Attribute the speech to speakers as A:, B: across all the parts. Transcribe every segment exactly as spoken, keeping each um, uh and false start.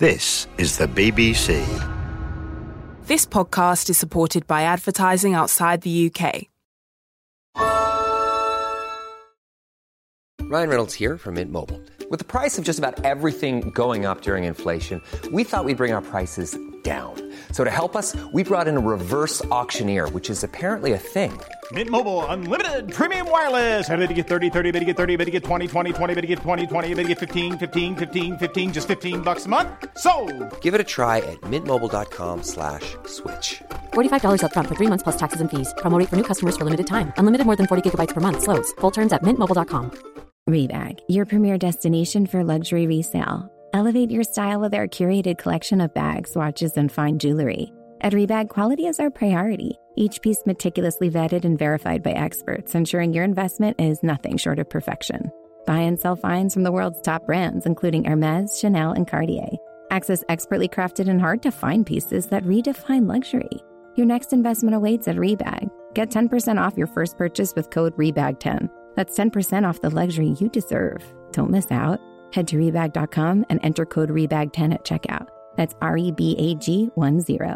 A: This is the B B C.
B: This podcast is supported by advertising outside the U K.
C: Ryan Reynolds here from Mint Mobile. With the price of just about everything going up during inflation, we thought we'd bring our prices down. So to help us, we brought in a reverse auctioneer, which is apparently a thing.
D: Mint Mobile Unlimited Premium Wireless. How to get thirty, thirty, how to get thirty, how to get twenty, twenty, twenty, how to get twenty, twenty, how to get fifteen, fifteen, fifteen, fifteen, just fifteen bucks a month? Sold!
C: Give it a try at mintmobile.com slash switch.
E: forty-five dollars up front for three months plus taxes and fees. Promo rate for new customers for limited time. Unlimited more than forty gigabytes per month. Slows full terms at mint mobile dot com.
F: Rebag, your premier destination for luxury resale. Elevate your style with our curated collection of bags, watches, and fine jewelry. At Rebag, quality is our priority. Each piece meticulously vetted and verified by experts, ensuring your investment is nothing short of perfection. Buy and sell finds from the world's top brands, including Hermes, Chanel, and Cartier. Access expertly crafted and hard-to-find pieces that redefine luxury. Your next investment awaits at Rebag. Get ten percent off your first purchase with code R E B A G ten. That's ten percent off the luxury you deserve. Don't miss out. Head to rebag dot com and enter code R E B A G ten at checkout. That's R E B A G one zero.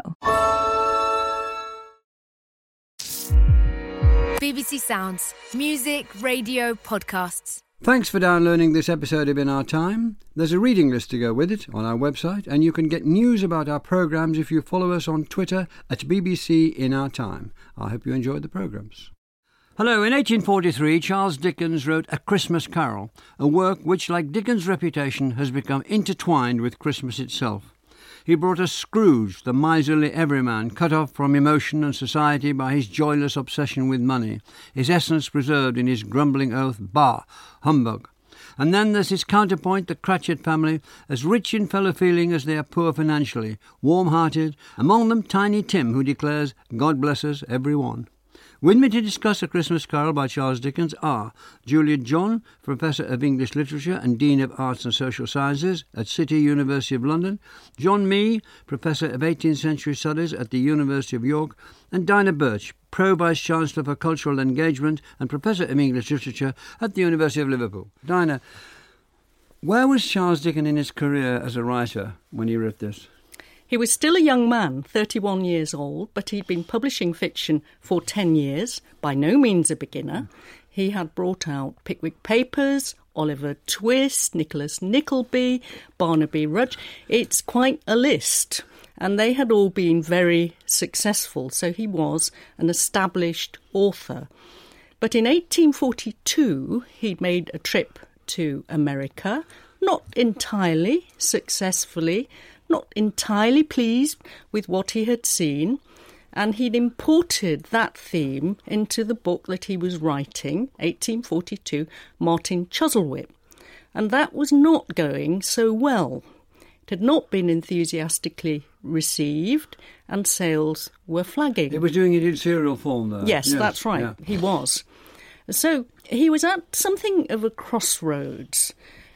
G: B B C Sounds. Music, radio, podcasts.
H: Thanks for downloading this episode of In Our Time. There's a reading list to go with it on our website, and you can get news about our programmes if you follow us on Twitter at B B C In Our Time. I hope you enjoyed the programmes. Hello, in eighteen forty-three, Charles Dickens wrote A Christmas Carol, a work which, like Dickens' reputation, has become intertwined with Christmas itself. He brought us Scrooge, the miserly everyman, cut off from emotion and society by his joyless obsession with money, his essence preserved in his grumbling oath, bah, humbug. And then there's his counterpoint, the Cratchit family, as rich in fellow-feeling as they are poor financially, warm-hearted, among them Tiny Tim, who declares, God bless us, every one. With me to discuss A Christmas Carol by Charles Dickens are Julia John, Professor of English Literature and Dean of Arts and Social Sciences at City University of London, John Mee, Professor of eighteenth Century Studies at the University of York, and Dinah Birch, Pro-Vice-Chancellor for Cultural Engagement and Professor of English Literature at the University of Liverpool. Dinah, where was Charles Dickens in his career as a writer when he wrote this?
I: He was still a young man, thirty-one years old, but he'd been publishing fiction for ten years, by no means a beginner. He had brought out Pickwick Papers, Oliver Twist, Nicholas Nickleby, Barnaby Rudge. It's quite a list, and they had all been very successful, so he was an established author. But in eighteen forty-two, he'd made a trip to America, not entirely successfully, not entirely pleased with what he had seen, and he'd imported that theme into the book that he was writing, eighteen forty-two, Martin Chuzzlewit. And that was not going so well. It had not been enthusiastically received, and sales were flagging.
H: He was doing it in serial form, though.
I: Yes, yes, that's right, yeah. He was. So he was at something of a crossroads,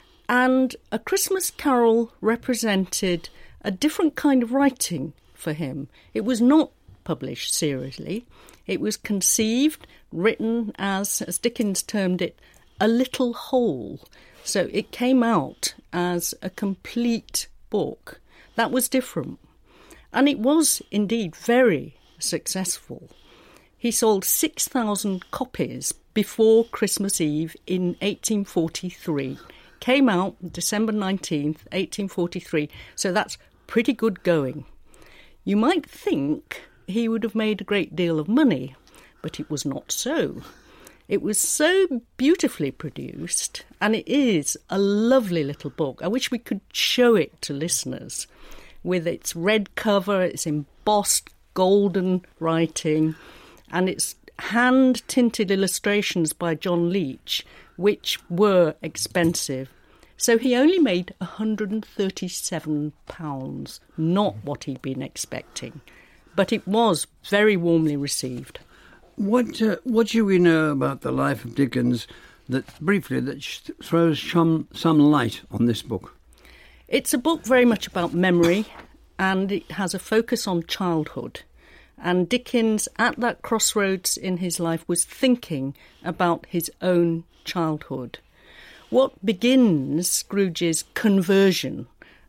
I: and A Christmas Carol represented a different kind of writing for him. It was not published seriously. It was conceived, written as, as Dickens termed it, a little whole. So it came out as a complete book. That was different. And it was indeed very successful. He sold six thousand copies before Christmas Eve in eighteen forty-three. Came out December nineteenth, eighteen forty-three. So that's pretty good going. You might think he would have made a great deal of money, but it was not so. It was so beautifully produced, and it is a lovely little book. I wish we could show it to listeners, with its red cover, its embossed golden writing, and its hand-tinted illustrations by John Leach, which were expensive. So he only made one hundred thirty-seven pounds, not what he'd been expecting. But it was very warmly received.
H: What uh, what do we know about the life of Dickens that, briefly, that sh- throws some, some light on this book?
I: It's a book very much about memory, and it has a focus on childhood. And Dickens, at that crossroads in his life, was thinking about his own childhood. What begins Scrooge's conversion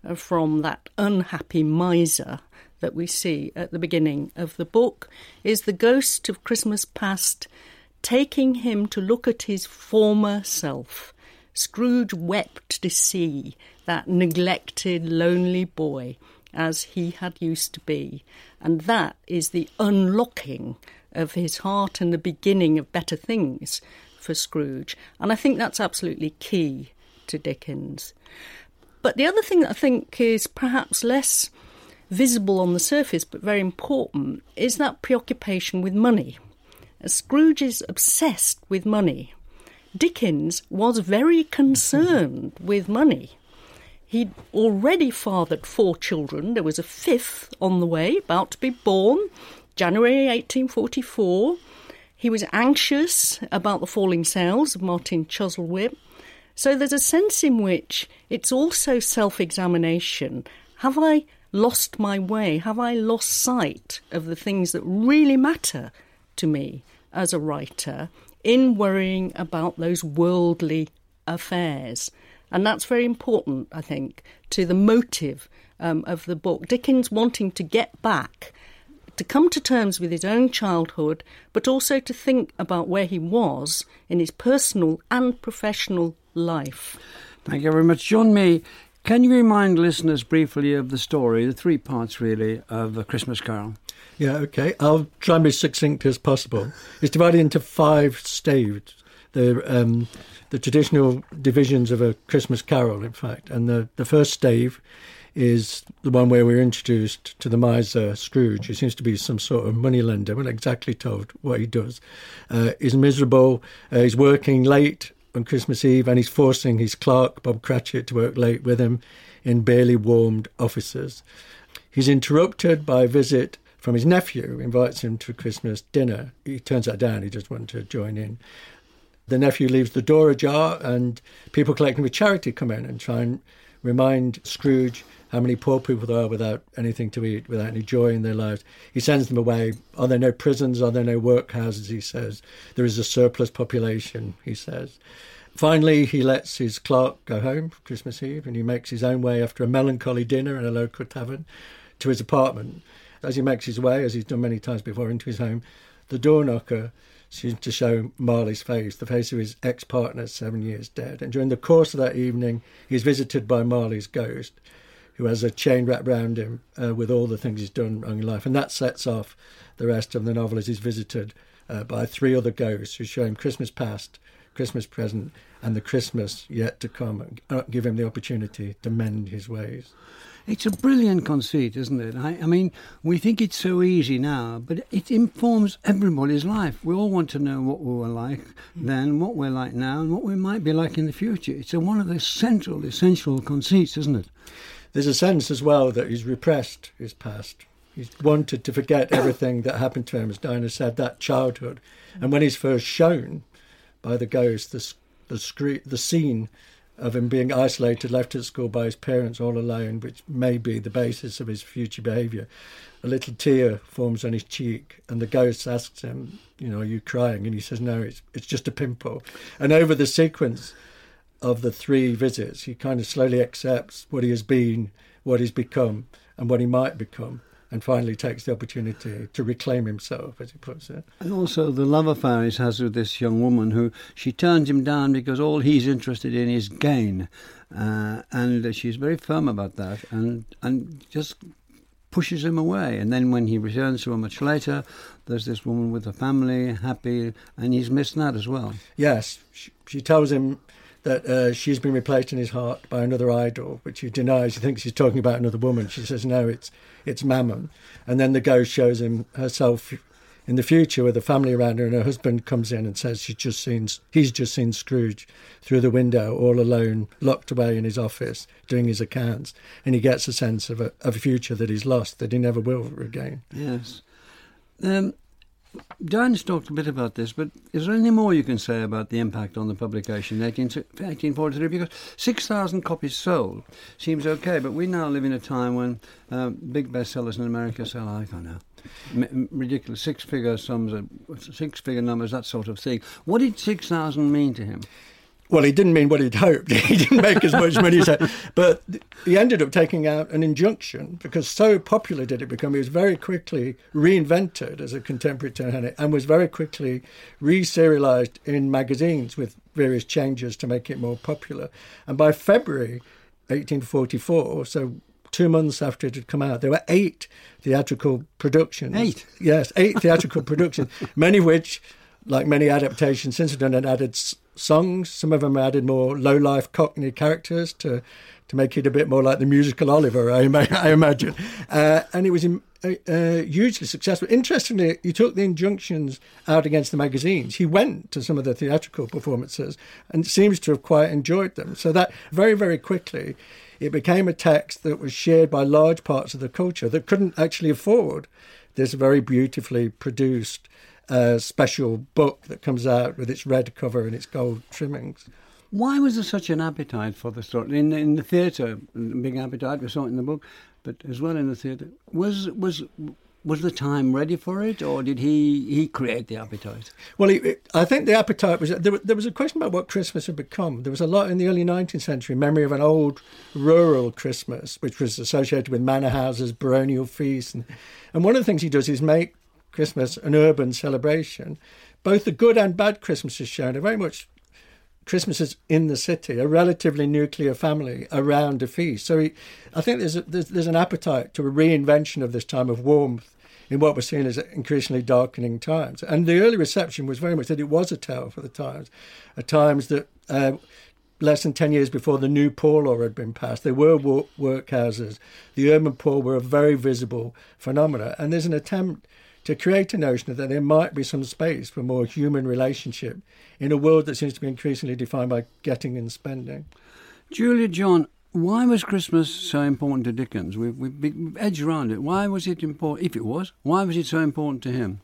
I: uh, from that unhappy miser that we see at the beginning of the book is the ghost of Christmas past taking him to look at his former self. Scrooge wept to see that neglected, lonely boy as he had used to be. And that is the unlocking of his heart and the beginning of better things for Scrooge. And I think that's absolutely key to Dickens. But the other thing that I think is perhaps less visible on the surface but very important is that preoccupation with money. Scrooge is obsessed with money. Dickens was very concerned with money. He'd already fathered four children. There was a fifth on the way, about to be born, January eighteen forty-four. He was anxious about the falling sales of Martin Chuzzlewit. So there's a sense in which it's also self-examination. Have I lost my way? Have I lost sight of the things that really matter to me as a writer in worrying about those worldly affairs? And that's very important, I think, to the motive um, of the book. Dickens wanting to get back, to come to terms with his own childhood, but also to think about where he was in his personal and professional life.
H: Thank you very much. John Mee, can you remind listeners briefly of the story, the three parts really, of A Christmas Carol?
J: Yeah, OK. I'll try and be succinct as possible. It's divided into five staves. The um, the traditional divisions of A Christmas Carol, in fact. And the, the first stave is the one where we're introduced to the miser Scrooge, who seems to be some sort of moneylender. We're not exactly told what he does. Uh, he's miserable. Uh, he's working late on Christmas Eve, and he's forcing his clerk, Bob Cratchit, to work late with him in barely warmed offices. He's interrupted by a visit from his nephew, who invites him to a Christmas dinner. He turns that down. He just wants to join in. The nephew leaves the door ajar, and people collecting with charity come in and try and remind Scrooge how many poor people there are without anything to eat, without any joy in their lives. He sends them away. Are there no prisons? Are there no workhouses? He says. There is a surplus population, he says. Finally, he lets his clerk go home for Christmas Eve, and he makes his own way after a melancholy dinner in a local tavern to his apartment. As he makes his way, as he's done many times before, into his home, the door knocker seems to show Marley's face, the face of his ex-partner, seven years dead. And during the course of that evening, he's visited by Marley's ghost, who has a chain wrapped round him uh, with all the things he's done in life. And that sets off the rest of the novel as he's visited uh, by three other ghosts who show him Christmas past, Christmas present, and the Christmas yet to come, and give him the opportunity to mend his ways.
H: It's a brilliant conceit, isn't it? I, I mean, we think it's so easy now, but it informs everybody's life. We all want to know what we were like then, what we're like now, and what we might be like in the future. It's a, one of the central, essential conceits, isn't it?
J: There's a sense as well that he's repressed his past. He's wanted to forget everything that happened to him, as Diana said, that childhood. And when he's first shown by the ghost, the, the, scre- the scene of him being isolated, left at school by his parents all alone, which may be the basis of his future behaviour, a little tear forms on his cheek, and the ghost asks him, you know, are you crying? And he says, no, it's it's just a pimple. And over the sequence of the three visits, he kind of slowly accepts what he has been, what he's become, and what he might become, and finally takes the opportunity to reclaim himself, as he puts it.
H: And also the love affair he has with this young woman who she turns him down because all he's interested in is gain. Uh, and she's very firm about that and, and just pushes him away. And then when he returns to her much later, there's this woman with a family, happy, and he's missed that as well.
J: Yes, she, she tells him that uh, she's been replaced in his heart by another idol, which he denies. He thinks he's talking about another woman. She says, no, it's it's Mammon. And then the ghost shows him herself in the future with a family around her, and her husband comes in and says she's just seen, he's just seen Scrooge through the window, all alone, locked away in his office, doing his accounts. And he gets a sense of a, of a future that he's lost, that he never will regain.
H: Yes. Um, Diane's talked a bit about this, but is there any more you can say about the impact on the publication, eighteen forty-three? Because six thousand copies sold seems okay, but we now live in a time when um, big bestsellers in America sell, I don't know, m- ridiculous six-figure sums, six-figure numbers, that sort of thing. What did six thousand mean to him?
J: Well, he didn't mean what he'd hoped. He didn't make as much money as he But he ended up taking out an injunction because so popular did it become. He was very quickly reinvented as a contemporary Tyrrell and was very quickly re-serialised in magazines with various changes to make it more popular. And by February eighteen forty-four, so two months after it had come out, there were eight theatrical productions.
H: Eight?
J: Yes, eight theatrical productions, many of which, like many adaptations since then, had added songs. Some of them added more low-life Cockney characters to to make it a bit more like the musical Oliver, I, ima- I imagine. Uh, and it was uh, uh, hugely successful. Interestingly, he took the injunctions out against the magazines. He went to some of the theatrical performances and seems to have quite enjoyed them. So that very, very quickly, it became a text that was shared by large parts of the culture that couldn't actually afford this very beautifully produced uh, special book that comes out with its red cover and its gold trimmings.
H: Why was there such an appetite for the story? In, in the theatre, a big appetite, we saw it in the book, but as well in the theatre. Was was was the time ready for it, or did he, he create the appetite?
J: Well, he, I think the appetite was... There, there was a question about what Christmas had become. There was a lot in the early nineteenth century, memory of an old rural Christmas, which was associated with manor houses, baronial feasts. And, and one of the things he does is make Christmas an urban celebration. Both the good and bad Christmases shown are very much Christmases in the city, a relatively nuclear family around a feast. So he, I think there's, a, there's there's an appetite to a reinvention of this time of warmth in what was seen as increasingly darkening times. And the early reception was very much that it was a tale for the times, at times that uh, less than ten years before the new poor law had been passed, there were wo- workhouses. The urban poor were a very visible phenomena. And there's an attempt to create a notion that there might be some space for more human relationship in a world that seems to be increasingly defined by getting and spending.
H: Julia, John, why was Christmas so important to Dickens? We've, we've edged around it. Why was it important, if it was, why was it so important to him?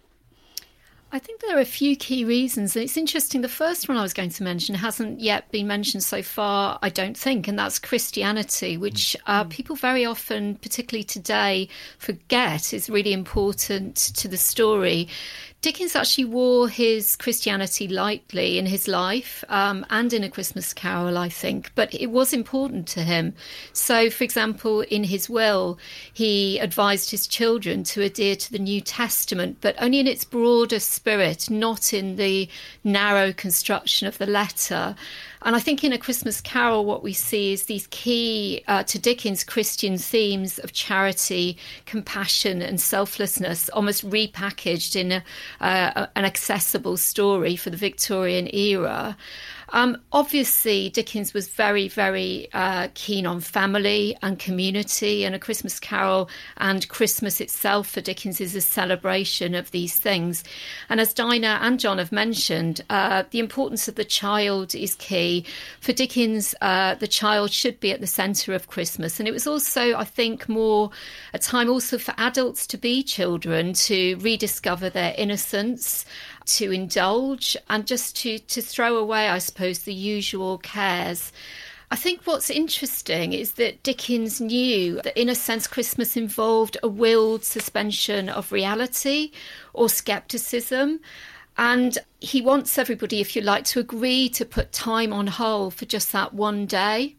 K: I think there are a few key reasons. It's interesting, the first one I was going to mention hasn't yet been mentioned so far, I don't think, and that's Christianity, which uh, people very often, particularly today, forget is really important to the story. Dickens actually wore his Christianity lightly in his life um, and in A Christmas Carol, I think, but it was important to him. So, for example, in his will, he advised his children to adhere to the New Testament, but only in its broader spirit, not in the narrow construction of the letter. And I think in A Christmas Carol, what we see is these key uh, to Dickens Christian themes of charity, compassion and selflessness, almost repackaged in a, uh, an accessible story for the Victorian era. Um, obviously, Dickens was very, very uh, keen on family and community, and A Christmas Carol and Christmas itself for Dickens is a celebration of these things. And as Dinah and John have mentioned, uh, the importance of the child is key. For Dickens, uh, the child should be at the centre of Christmas. And it was also, I think, more a time also for adults to be children, to rediscover their innocence, to indulge and just to, to throw away, I suppose, the usual cares. I think what's interesting is that Dickens knew that, in a sense, Christmas involved a willed suspension of reality or scepticism. And he wants everybody, if you like, to agree to put time on hold for just that one day.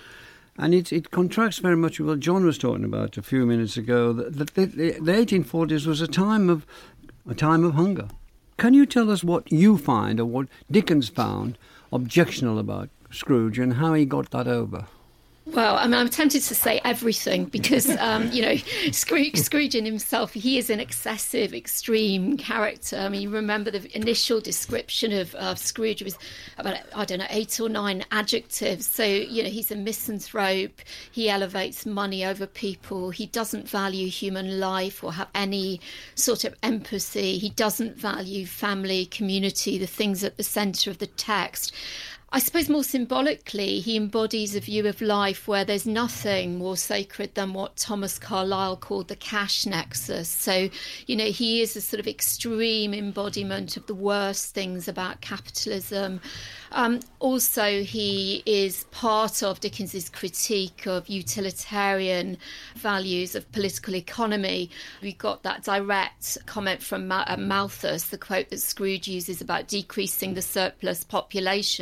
H: And it, it contrasts very much with what John was talking about a few minutes ago. The, the, the eighteen forties was a time of a time of hunger. Can you tell us what you find, or what Dickens found, objectionable about Scrooge and how he got that over?
K: Well, I mean, I'm tempted to say everything because, um, you know, Scrooge, Scrooge in himself, he is an excessive, extreme character. I mean, you remember the initial description of uh, Scrooge was about, I don't know, eight or nine adjectives. So, you know, he's a misanthrope. He elevates money over people. He doesn't value human life or have any sort of empathy. He doesn't value family, community, the things at the centre of the text. I suppose more symbolically, he embodies a view of life where there's nothing more sacred than what Thomas Carlyle called the cash nexus. So, you know, he is a sort of extreme embodiment of the worst things about capitalism. Um, also, he is part of Dickens's critique of utilitarian values of political economy. We got that direct comment from Ma- uh, Malthus, the quote that Scrooge uses about decreasing the surplus population.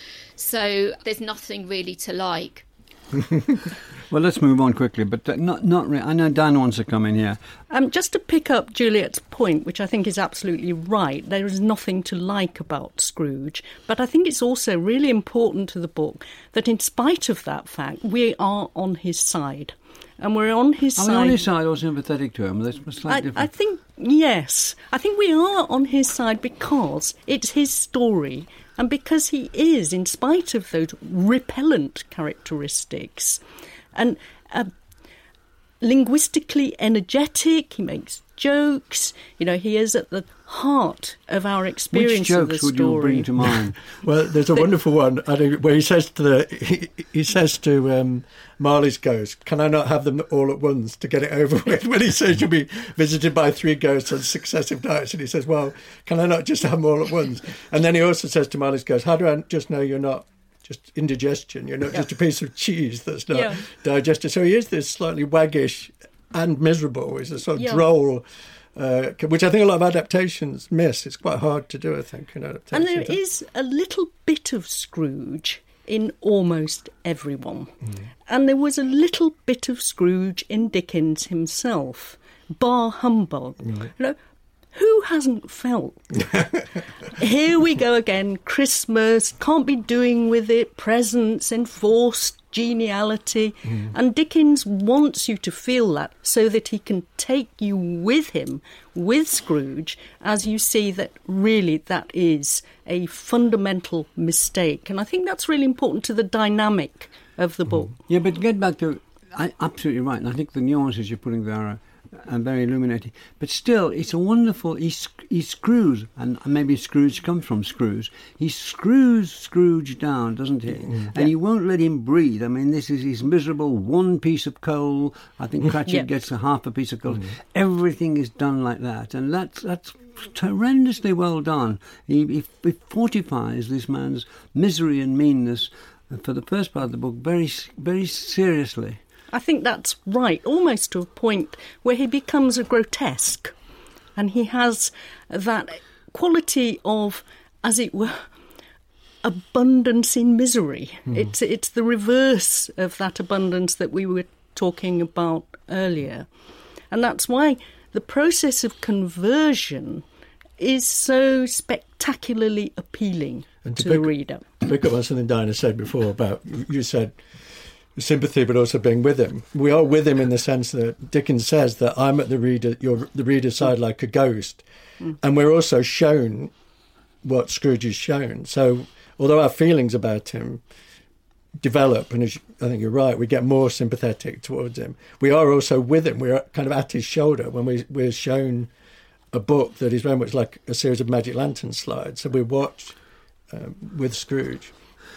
K: So there's nothing really to like.
H: Well, let's move on quickly, but uh, not not really. I know Dan wants to come in here.
I: Um, just to pick up Juliet's point, which I think is absolutely right, there is nothing to like about Scrooge, but I think it's also really important to the book that in spite of that fact, we are on his side. And we're on his
H: are
I: side.
H: Are we on his side or sympathetic to him? That's slightly
I: I,
H: different.
I: I think, yes. I think we are on his side because it's his story and because he is, in spite of those repellent characteristics, and uh, linguistically energetic. He makes jokes. You know, he is at the heart of our experience.
H: Which jokes
I: of the
H: would
I: story.
H: you bring to mind?
J: Well, there's a wonderful one I think, where he says to the he, he says to um, Marley's ghost, "Can I not have them all at once to get it over with?" When he says you'll be visited by three ghosts on successive nights, and he says, "Well, can I not just have them all at once?" And then he also says to Marley's ghost, "How do I just know you're not just indigestion? You're not yeah. just a piece of cheese that's not yeah. digested." So he is this slightly waggish and miserable. He's a sort of yeah. droll. Uh, which I think a lot of adaptations miss. It's quite hard to do, I think, in adaptations.
I: And there is a little bit of Scrooge in almost everyone. Mm. And there was a little bit of Scrooge in Dickens himself, bar humbug. Mm. You know, who hasn't felt? Here we go again, Christmas, can't be doing with it, presents, enforced geniality. Mm. And Dickens wants you to feel that so that he can take you with him, with Scrooge, as you see that really that is a fundamental mistake. And I think that's really important to the dynamic of the book.
H: Mm. Yeah, but get back to, I, absolutely right, and I think the nuances you're putting there are and very illuminating. But still, it's a wonderful, he, he screws, and maybe Scrooge comes from screws, he screws Scrooge down, doesn't he? Mm, and yeah. he won't let him breathe. I mean, this is his miserable one piece of coal. I think Cratchit yeah. gets a half a piece of coal. Mm. Everything is done like that, and that's that's horrendously well done. He, he, he fortifies this man's misery and meanness for the first part of the book very, very seriously.
I: I think that's right, almost to a point where he becomes a grotesque. And he has that quality of, as it were, abundance in misery. Mm. It's, it's the reverse of that abundance that we were talking about earlier. And that's why the process of conversion is so spectacularly appealing and to, to pick, the reader.
J: To pick up on something Diana said before about, you said, sympathy, but also being with him. We are with him in the sense that Dickens says that I'm at the reader, you're the reader's side like a ghost, mm. and we're also shown what Scrooge is shown. So, although our feelings about him develop, and as you, I think you're right, we get more sympathetic towards him. We are also with him. We're kind of at his shoulder when we we're shown a book that is very much like a series of Magic Lantern slides. So we watch um, with Scrooge.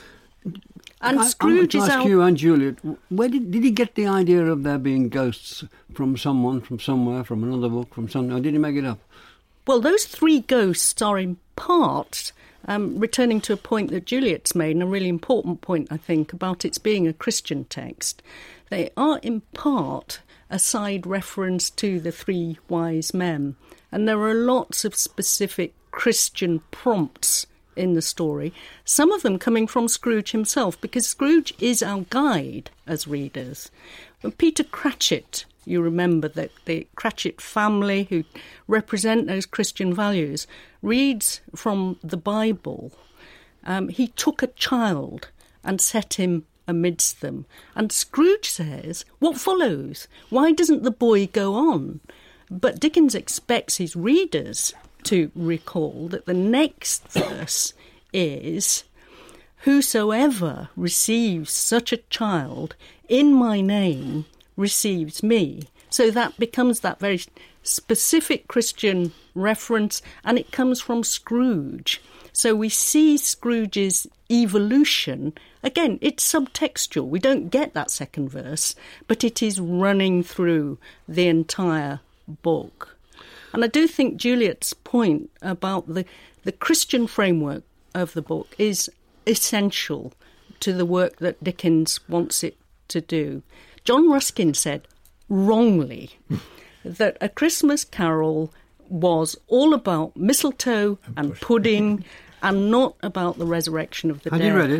I: And
H: I,
I: Scrooge
H: I want
I: is
H: to ask
I: out...
H: you and Juliet, where did, did he get the idea of there being ghosts from someone, from somewhere, from another book, from somewhere, or did he make it up?
I: Well, those three ghosts are in part, um, returning to a point that Juliet's made, and a really important point, I think, about its being a Christian text. They are in part a side reference to the three wise men, and there are lots of specific Christian prompts in the story, some of them coming from Scrooge himself, because Scrooge is our guide as readers. When Peter Cratchit, you remember that the Cratchit family who represent those Christian values, reads from the Bible. Um, he took a child and set him amidst them. And Scrooge says, what follows? Why doesn't the boy go on? But Dickens expects his readers to recall that the next verse is, whosoever receives such a child in my name receives me. So that becomes that very specific Christian reference, and it comes from Scrooge. So we see Scrooge's evolution. Again, it's subtextual. We don't get that second verse, but it is running through the entire book. And I do think Juliet's point about the, the Christian framework of the book is essential to the work that Dickens wants it to do. John Ruskin said, wrongly, that A Christmas Carol was all about mistletoe and pudding and not about the resurrection of the dead.
H: Have you read it?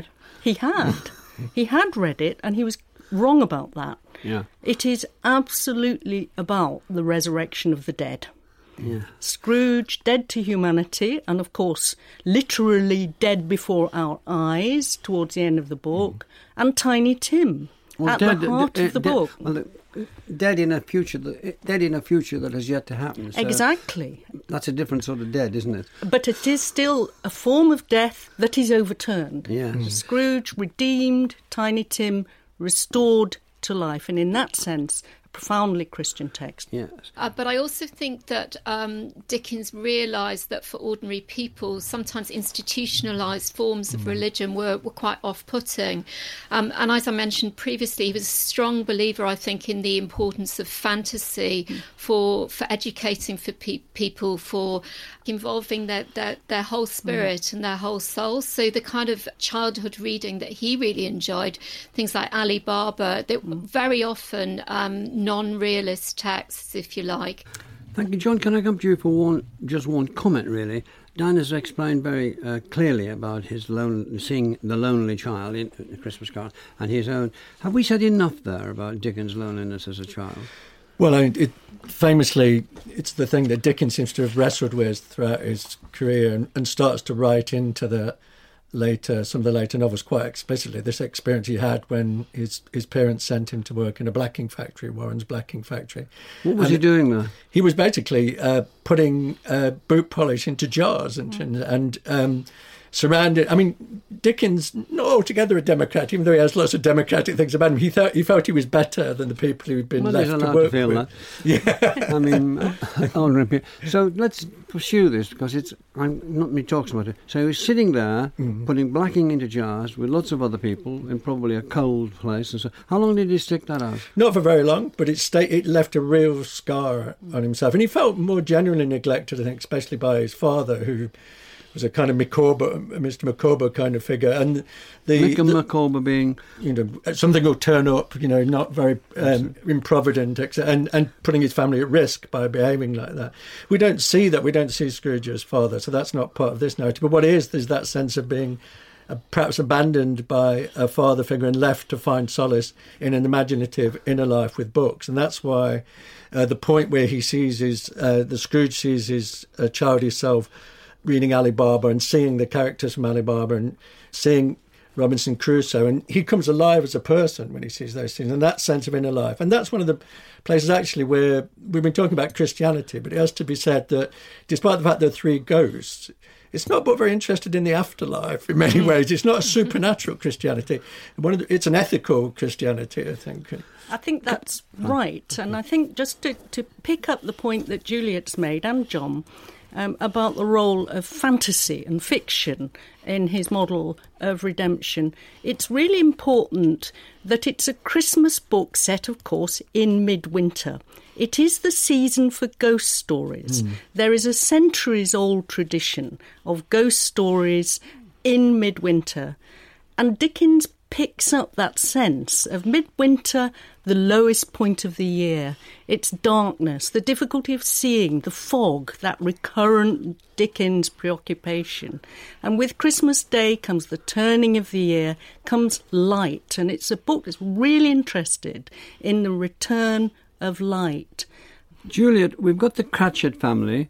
I: He had. He had read it, and he was wrong about that.
H: Yeah.
I: It is absolutely about the resurrection of the dead.
H: Yeah.
I: Scrooge, dead to humanity, and of course, literally dead before our eyes towards the end of the book, mm. and Tiny Tim well, at dead, the heart d- of the d- book.
H: Well, dead in a future, that, dead in a future that has yet to happen. So
I: exactly.
H: That's a different sort of dead, isn't it?
I: But it is still a form of death that is overturned.
H: Yes. Mm.
I: Scrooge redeemed, Tiny Tim restored to life, and in that sense, profoundly Christian text.
H: Yes.
K: Uh, but I also think that um, Dickens realised that for ordinary people, sometimes institutionalised forms of mm. religion were, were quite off-putting. Um, and as I mentioned previously, he was a strong believer, I think, in the importance of fantasy mm. for for educating for pe- people, for involving their, their, their whole spirit mm. and their whole soul. So the kind of childhood reading that he really enjoyed, things like Ali Baba, that mm. very often um, non-realist texts, if you like.
H: Thank you, John. Can I come to you for one, just one comment, really? Dan has explained very uh, clearly about his lone, seeing the lonely child in the Christmas Carol and his own. Have we said enough there about Dickens' loneliness as a child?
J: Well, I mean, it, famously, it's the thing that Dickens seems to have wrestled with throughout his career, and, and starts to write into the later, some of the later novels quite explicitly, this experience he had when his his parents sent him to work in a blacking factory, Warren's blacking factory.
H: What was
J: and
H: he doing there?
J: He was basically uh, putting uh, boot polish into jars and and, and um, surrounded. I mean, Dickens, not altogether a Democrat, even though he has lots of democratic things about him. He thought he felt he was better than the people who'd been
H: well,
J: left
H: to
J: work
H: to feel
J: with.
H: That.
J: Yeah,
H: I mean, older so let's pursue this because it's I'm not me talks about it. So he was sitting there mm. putting blacking into jars with lots of other people in probably a cold place. And so, how long did he stick that out?
J: Not for very long, but it stayed, it left a real scar on himself, and he felt more genuinely neglected, I think, especially by his father, who was a kind of Micawber, Mister Micawber kind of figure, and the
H: Mister
J: the,
H: Micawber being,
J: you know, something will turn up, you know, not very um, improvident, and and putting his family at risk by behaving like that. We don't see that. We don't see Scrooge as father, so that's not part of this narrative. But what is is that sense of being uh, perhaps abandoned by a father figure and left to find solace in an imaginative inner life with books, and that's why uh, the point where he sees his uh, the Scrooge sees his uh, childish self reading Ali Baba and seeing the characters from Ali Baba and seeing Robinson Crusoe, and he comes alive as a person when he sees those things, and that sense of inner life. And that's one of the places actually where we've been talking about Christianity, but it has to be said that despite the fact there are three ghosts, it's not but very interested in the afterlife in many ways. It's not a supernatural Christianity. One of the, it's an ethical Christianity, I think.
I: I think that's right. And I think just to, to pick up the point that Juliet's made, and John, Um, about the role of fantasy and fiction in his model of redemption. It's really important that it's a Christmas book set, of course, in midwinter. It is the season for ghost stories. Mm. There is a centuries-old tradition of ghost stories in midwinter, and Dickens picks up that sense of midwinter, the lowest point of the year. It's darkness, the difficulty of seeing, the fog, that recurrent Dickens preoccupation. And with Christmas Day comes the turning of the year, comes light. And it's a book that's really interested in the return of light.
H: Juliet, we've got the Cratchit family,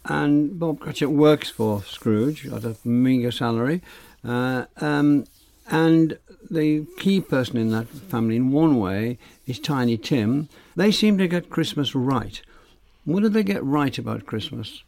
H: and Bob Cratchit works for Scrooge at a meagre salary. Uh, um, and the key person in that family, in one way, is Tiny Tim. They seem to get Christmas right. What do they get right about Christmas?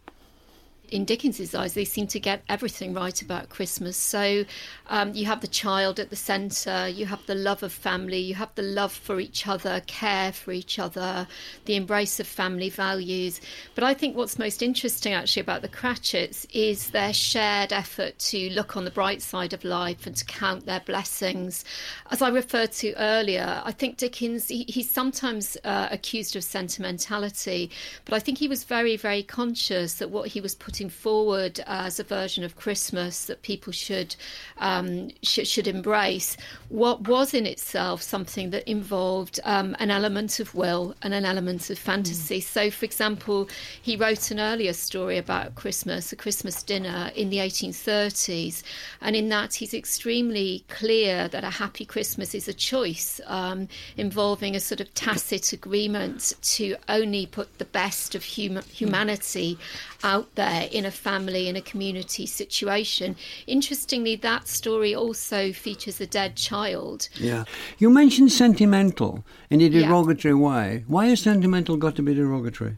K: In Dickens's eyes, they seem to get everything right about Christmas. So um, you have the child at the centre, you have the love of family, you have the love for each other, care for each other, the embrace of family values. But I think what's most interesting actually about the Cratchits is their shared effort to look on the bright side of life and to count their blessings. As I referred to earlier, I think Dickens, he, he's sometimes uh, accused of sentimentality, but I think he was very, very conscious that what he was putting putting forward as a version of Christmas that people should um, should, should embrace, what was in itself something that involved um, an element of will and an element of fantasy. Mm. So, for example, he wrote an earlier story about Christmas, a Christmas dinner in the eighteen thirties, and in that he's extremely clear that a happy Christmas is a choice um, involving a sort of tacit agreement to only put the best of hum- humanity out there in a family, in a community situation. Interestingly, that story also features a dead child.
H: Yeah. You mentioned sentimental in a derogatory yeah. way. Why has sentimental got to be derogatory?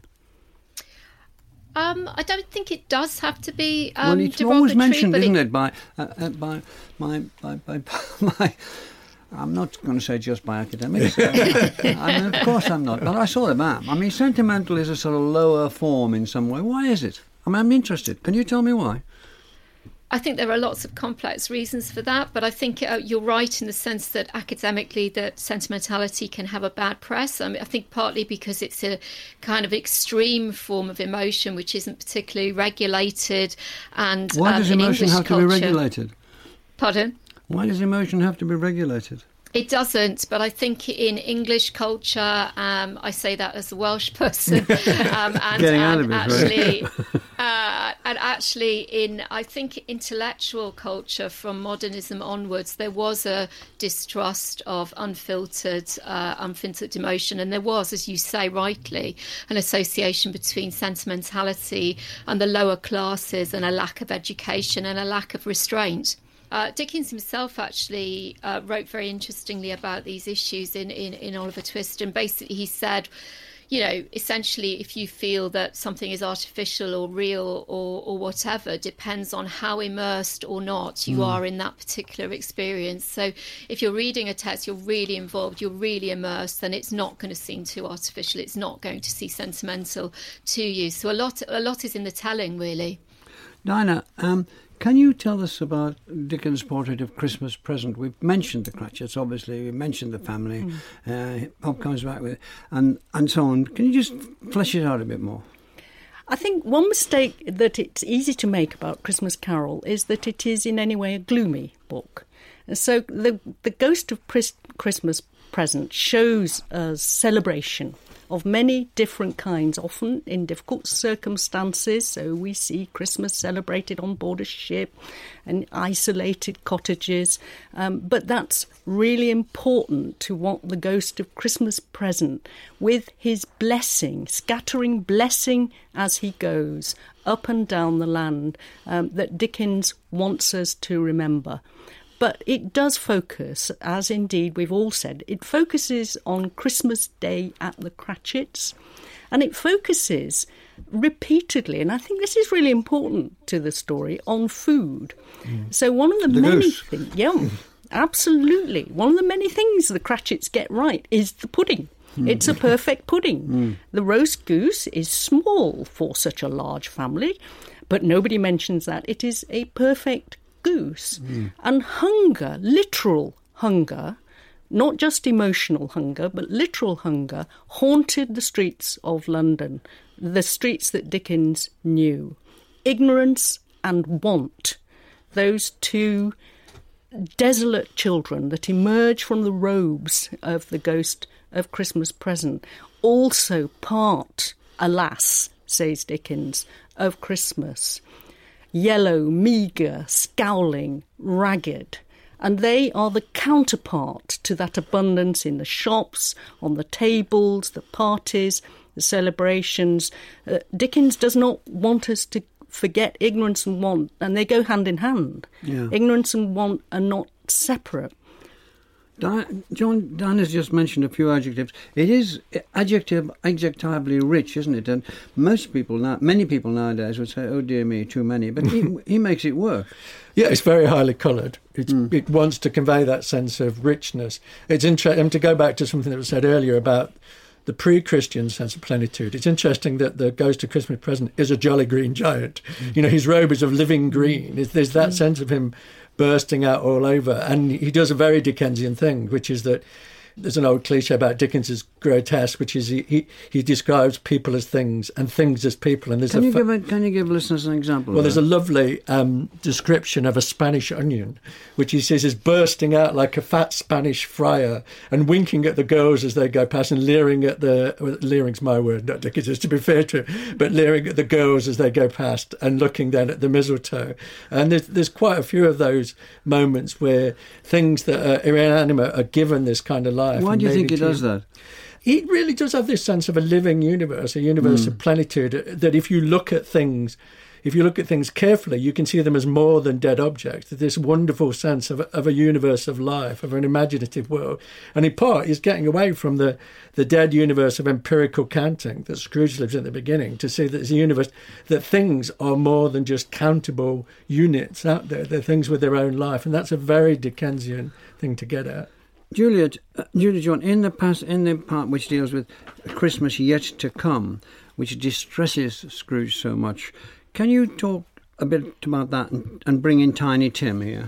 K: Um, I don't think it does have to be um,
H: well, it's
K: derogatory.
H: always mentioned, isn't
K: it,
H: it, by, uh, uh, by, my, by, by, by, I'm not going to say just by academics. I mean, of course I'm not, but I saw the map. I mean, sentimental is a sort of lower form in some way. Why is it? I mean, I'm interested. Can you tell me why?
K: I think there are lots of complex reasons for that, but I think uh, you're right in the sense that academically that sentimentality can have a bad press. I mean, I think partly because it's a kind of extreme form of emotion which isn't particularly regulated. And
H: why
K: um,
H: does emotion have
K: culture,
H: to be regulated?
K: Pardon?
H: Why does emotion have to be regulated?
K: It doesn't, but I think in English culture, um, I say that as a Welsh person, um, and,
H: Getting out
K: and
H: of it,
K: actually,
H: right?
K: uh, and actually, in I think intellectual culture from modernism onwards, there was a distrust of unfiltered, uh, unfiltered emotion, and there was, as you say rightly, an association between sentimentality and the lower classes, and a lack of education and a lack of restraint. Uh, Dickens himself actually uh, wrote very interestingly about these issues in, in, in Oliver Twist, and basically he said, you know, essentially if you feel that something is artificial or real or, or whatever, depends on how immersed or not you mm. are in that particular experience. So if you're reading a text, you're really involved, you're really immersed, then it's not going to seem too artificial, it's not going to seem sentimental to you. So a lot, a lot is in the telling, really.
H: Dinah, um, can you tell us about Dickens' portrait of Christmas Present? We've mentioned the Cratchits, obviously. We've mentioned the family. Mm. Uh, Bob comes back with it, and, and so on. Can you just flesh it out a bit more?
I: I think one mistake that it's easy to make about Christmas Carol is that it is in any way a gloomy book. So the, the Ghost of Christmas Present shows a celebration of many different kinds, often in difficult circumstances. So we see Christmas celebrated on board a ship and isolated cottages. Um, but that's really important to what the Ghost of Christmas Present, with his blessing, scattering blessing as he goes up and down the land, um, that Dickens wants us to remember. But it does focus, as indeed we've all said, it focuses on Christmas Day at the Cratchits, and it focuses repeatedly, and I think this is really important to the story, on food. Mm. So one of the,
H: the
I: many things, yeah, absolutely, one of the many things the Cratchits get right is the pudding. Mm. It's a perfect pudding. Mm. The roast goose is small for such a large family, but nobody mentions that. It is a perfect goose. Mm. And hunger, literal hunger, not just emotional hunger, but literal hunger, haunted the streets of London, the streets that Dickens knew. Ignorance and want, those two desolate children that emerge from the robes of the Ghost of Christmas Present, also part, alas, says Dickens, of Christmas. Yellow, meagre, scowling, ragged. And they are the counterpart to that abundance in the shops, on the tables, the parties, the celebrations. Uh, Dickens does not want us to forget ignorance and want, and they go hand in hand.
H: Yeah.
I: Ignorance and want are not separate.
H: Di- John, Diana's just mentioned a few adjectives. It is adjective, adjectively rich, isn't it? And most people now, many people nowadays would say, "Oh dear me, too many." But he, he makes it work.
J: Yeah, it's very highly coloured. Mm. It wants to convey that sense of richness. It's interesting to go back to something that was said earlier about the pre-Christian sense of plenitude. It's interesting that the Ghost of Christmas Present is a jolly green giant. Mm. You know, his robe is of living green. There's that mm. sense of him bursting out all over. And he does a very Dickensian thing, which is that there's an old cliche about Dickens's grotesque, which is he, he, he describes people as things and things as people. And there's
H: can
J: a
H: you
J: fa-
H: give a, can you give listeners an example?
J: Well,
H: of
J: there's
H: that?
J: a lovely um, description of a Spanish onion, which he says is bursting out like a fat Spanish friar and winking at the girls as they go past and leering at the well, leering's my word, not Dickens's, to be fair to him, but leering at the girls as they go past and looking then at the mistletoe. And there's, there's quite a few of those moments where things that are inanimate are given this kind of life.
H: Why do you think he does that?
J: He really does have this sense of a living universe, a universe mm. of plenitude, that if you look at things, if you look at things carefully, you can see them as more than dead objects. This wonderful sense of, of a universe of life, of an imaginative world. And in part, he's getting away from the, the dead universe of empirical counting that Scrooge lives in at the beginning, to see that there's a universe, that things are more than just countable units out there. They're things with their own life. And that's a very Dickensian thing to get at.
H: Juliet, uh, Juliet John, in the past, in the part which deals with Christmas yet to come, which distresses Scrooge so much, can you talk a bit about that and, and bring in Tiny Tim here?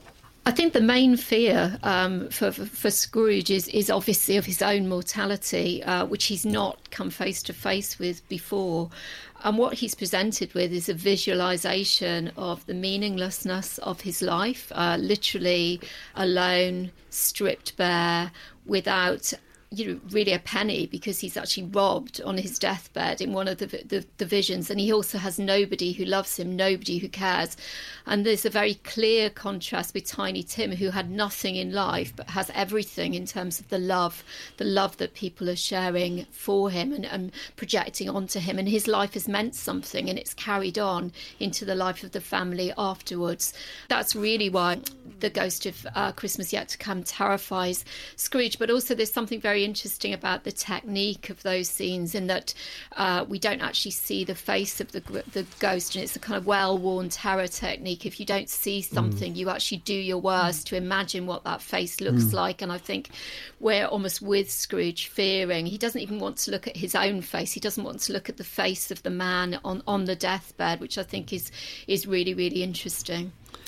K: I think the main fear um, for, for, for Scrooge is, is obviously of his own mortality, uh, which he's not come face to face with before. And what he's presented with is a visualisation of the meaninglessness of his life, uh, literally alone, stripped bare, without you know, really a penny, because he's actually robbed on his deathbed in one of the, the, the visions. And he also has nobody who loves him, nobody who cares. And there's a very clear contrast with Tiny Tim, who had nothing in life but has everything in terms of the love, the love that people are sharing for him and, and projecting onto him. And his life has meant something, and it's carried on into the life of the family afterwards. That's really why the ghost of uh, Christmas Yet to Come terrifies Scrooge. But also there's something very interesting about the technique of those scenes, in that uh, we don't actually see the face of the the ghost, and it's a kind of well-worn terror technique. If you don't see something, mm. you actually do your worst to imagine what that face looks mm. like. And I think we're almost with Scrooge fearing. He doesn't even want to look at his own face. He doesn't want to look at the face of the man on, on the deathbed, which I think is is really, really interesting.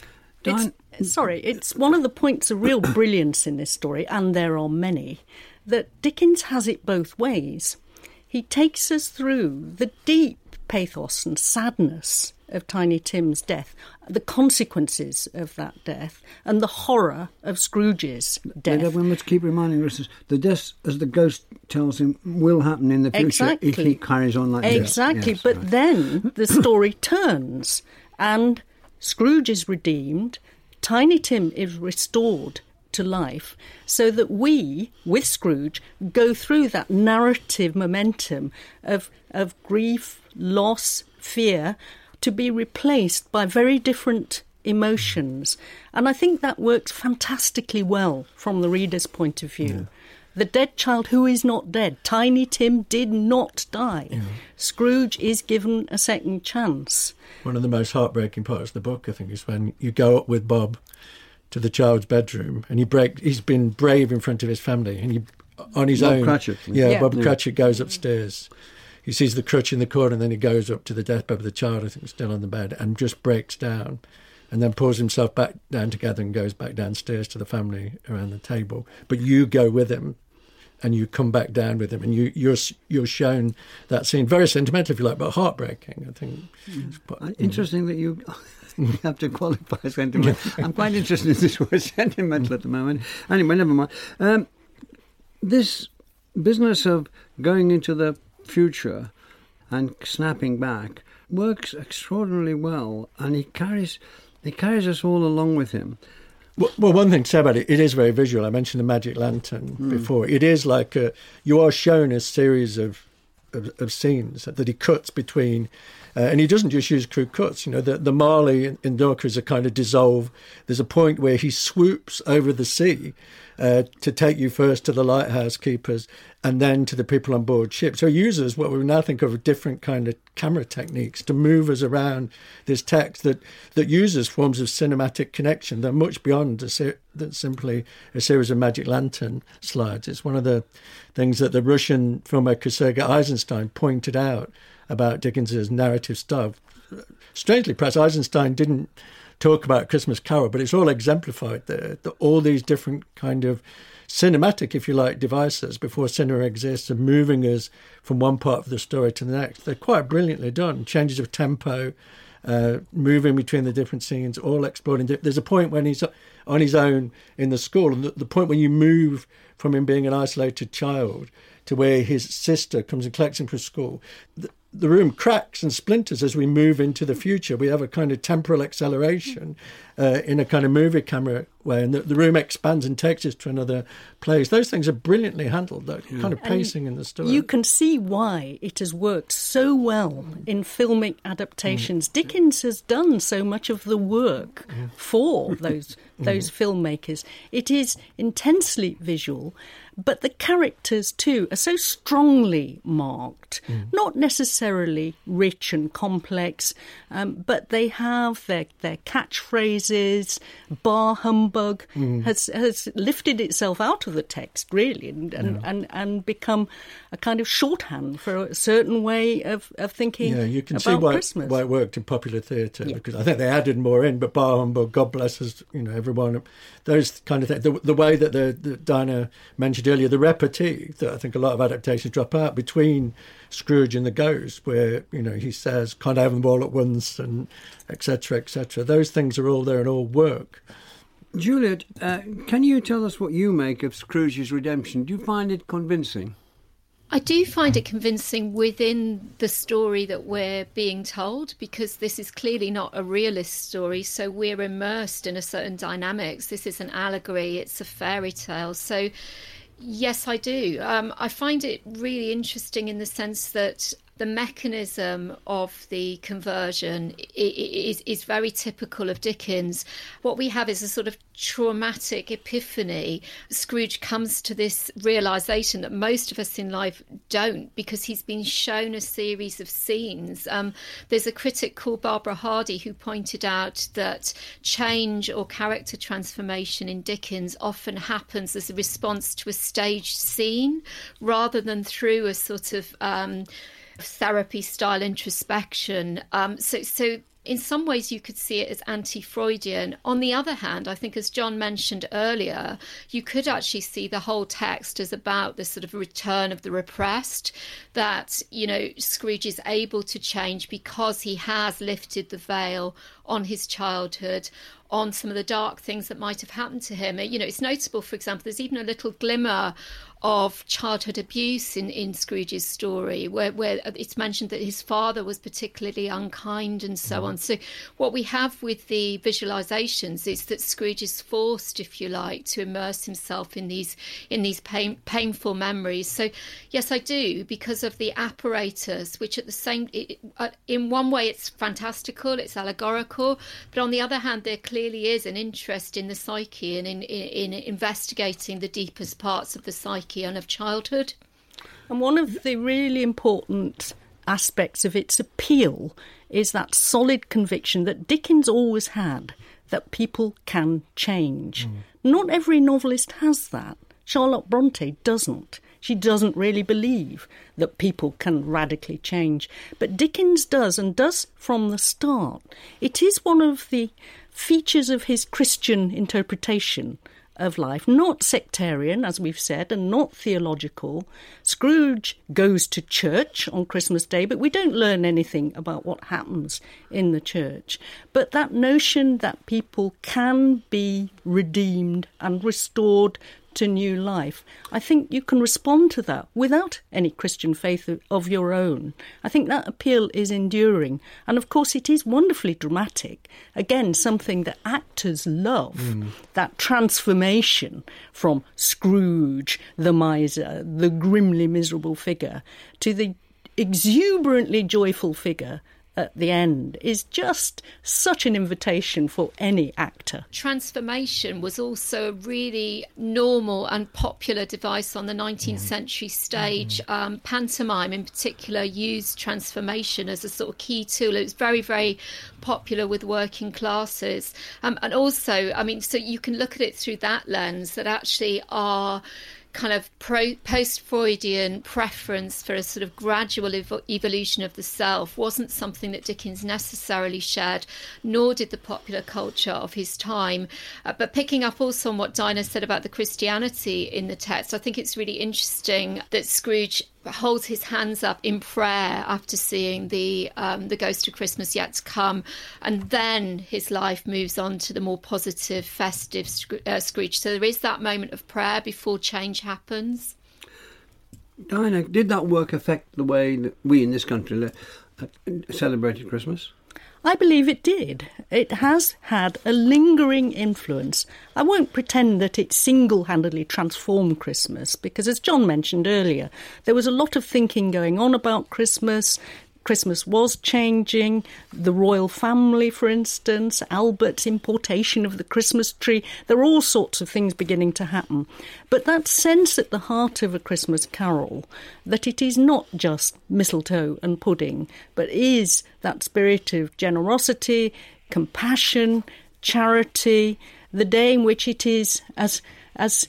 I: It's, sorry, it's one of the points of real brilliance in this story, and there are many, that Dickens has it both ways. He takes us through the deep pathos and sadness of Tiny Tim's death, the consequences of that death, and the horror of Scrooge's death.
H: But we must keep reminding us, the death, as the ghost tells him, will happen in the future
I: exactly.
H: if he carries on like
I: exactly.
H: this.
I: Exactly,
H: yes,
I: but
H: right.
I: then the story turns, and Scrooge is redeemed, Tiny Tim is restored to life, so that we, with Scrooge, go through that narrative momentum of of grief, loss, fear, to be replaced by very different emotions. And I think that works fantastically well from the reader's point of view. Yeah. The dead child who is not dead. Tiny Tim did not die. Yeah. Scrooge is given a second chance.
J: One of the most heartbreaking parts of the book, I think, is when you go up with Bob to the child's bedroom, and he break. He's been brave in front of his family, and he, on his
H: Bob
J: own,
H: Cratchit.
J: yeah,
I: yeah.
J: Bob
H: yeah.
J: Cratchit goes upstairs. He sees the crutch in the corner, and then he goes up to the deathbed of the child, I think, still on the bed, and just breaks down, and then pulls himself back down together and goes back downstairs to the family around the table. But you go with him, and you come back down with him, and you, you're you're shown that scene, very sentimental, if you like, but heartbreaking. I think.
H: Mm. Quite, Interesting that you. You have to qualify sentimental. I'm quite interested in this word sentimental at the moment. Anyway, never mind. Um, this business of going into the future and snapping back works extraordinarily well, and he carries he carries us all along with him.
J: Well, well, one thing to say about it, it is very visual. I mentioned the magic lantern mm. before. It is like a, you are shown a series of, of, of scenes that he cuts between. Uh, and he doesn't just use crude cuts. You know, the, the Marley in, in Dorcas is a kind of dissolve. There's a point where he swoops over the sea uh, to take you first to the lighthouse keepers and then to the people on board ship. So he uses what we now think of as different kind of camera techniques to move us around this text that, that uses forms of cinematic connection that are much beyond a ser- than simply a series of magic lantern slides. It's one of the things that the Russian filmmaker Sergei Eisenstein pointed out about Dickens's narrative stuff. Strangely, perhaps Eisenstein didn't talk about Christmas Carol, but it's all exemplified there. The, all these different kind of cinematic, if you like, devices before cinema exists and moving us from one part of the story to the next. They're quite brilliantly done. Changes of tempo, uh, moving between the different scenes, all exploring. There's a point when he's on his own in the school, and the, the point when you move from him being an isolated child to where his sister comes and collects him from school. The, the room cracks and splinters as we move into the future. We have a kind of temporal acceleration uh, in a kind of movie camera way, and the, the room expands and takes us to another place. Those things are brilliantly handled, that yeah. kind of pacing and in the story.
I: You can see why it has worked so well in filmic adaptations. Mm. Dickens has done so much of the work yeah. for those those mm. filmmakers. It is intensely visual, but the characters too are so strongly marked, mm. not necessarily rich and complex, um, but they have their, their catchphrases. Bar humbug mm. has has lifted itself out of the text, really, and and, yeah. and, and become a kind of shorthand for a certain way of, of thinking
J: yeah, you can
I: about
J: see why,
I: Christmas.
J: why it worked in popular theatre,
I: yeah.
J: because I think they added more in, but bar humbug, God bless us, you know, everyone, those kind of things. The, the way that the, the Diana mentioned earlier, the repartee that I think a lot of adaptations drop out between Scrooge and the Ghost, where, you know, he says, can't have them all at once, and et cetera, et cetera. Those things are all there and all work.
H: Juliet, uh, can you tell us what you make of Scrooge's redemption? Do you find it convincing?
K: I do find it convincing within the story that we're being told, because this is clearly not a realist story, so we're immersed in a certain dynamics. This is an allegory, it's a fairy tale. So, yes, I do. Um, I find it really interesting in the sense that the mechanism of the conversion is, is very typical of Dickens. What we have is a sort of traumatic epiphany. Scrooge comes to this realisation that most of us in life don't, because he's been shown a series of scenes. Um, there's a critic called Barbara Hardy who pointed out that change or character transformation in Dickens often happens as a response to a staged scene rather than through a sort of um, therapy style introspection. Um, so, so in some ways you could see it as anti-Freudian. On the other hand, I think, as John mentioned earlier, you could actually see the whole text as about the sort of return of the repressed, that, you know, Scrooge is able to change because he has lifted the veil on his childhood, on some of the dark things that might have happened to him. You know, it's notable, for example, there's even a little glimmer of childhood abuse in, in Scrooge's story, where, where it's mentioned that his father was particularly unkind and so on. So what we have with the visualizations is that Scrooge is forced, if you like, to immerse himself in these in these pain, painful memories. So yes, I do, because of the apparatus, which at the same, it, uh, in one way it's fantastical, it's allegorical, but on the other hand, there clearly is an interest in the psyche and in, in, in investigating the deepest parts of the psyche and of childhood.
I: And one of the really important aspects of its appeal is that solid conviction that Dickens always had, that people can change. Mm. Not every novelist has that. Charlotte Bronte doesn't. She doesn't really believe that people can radically change. But Dickens does, and does from the start. It is one of the features of his Christian interpretation of life, not sectarian, as we've said, and not theological. Scrooge goes to church on Christmas Day, but we don't learn anything about what happens in the church. But that notion that people can be redeemed and restored to new life, I think you can respond to that without any Christian faith of your own. I think that appeal is enduring. And of course it is wonderfully dramatic. Again, something that actors love, mm. that transformation from Scrooge, the miser, the grimly miserable figure, to the exuberantly joyful figure at the end is just such an invitation for any actor.
K: Transformation was also a really normal and popular device on the nineteenth century stage. Mm. Um, pantomime in particular used transformation as a sort of key tool. It was very, very popular with working classes. Um, and also, I mean, so you can look at it through that lens, that actually our kind of pro- post-Freudian preference for a sort of gradual ev- evolution of the self wasn't something that Dickens necessarily shared, nor did the popular culture of his time. Uh, but picking up also on what Dinah said about the Christianity in the text, I think it's really interesting that Scrooge holds his hands up in prayer after seeing the um, the Ghost of Christmas Yet to Come, and then his life moves on to the more positive, festive uh, Scrooge. So there is that moment of prayer before change happens.
H: Diana, did that work affect the way that we in this country celebrated Christmas?
I: I believe it did. It has had a lingering influence. I won't pretend that it single-handedly transformed Christmas, because as John mentioned earlier, there was a lot of thinking going on about Christmas. Christmas was changing. The royal family, for instance, Albert's importation of the Christmas tree. There are all sorts of things beginning to happen. But that sense at the heart of A Christmas Carol, that it is not just mistletoe and pudding, but is that spirit of generosity, compassion, charity, the day in which it is, as as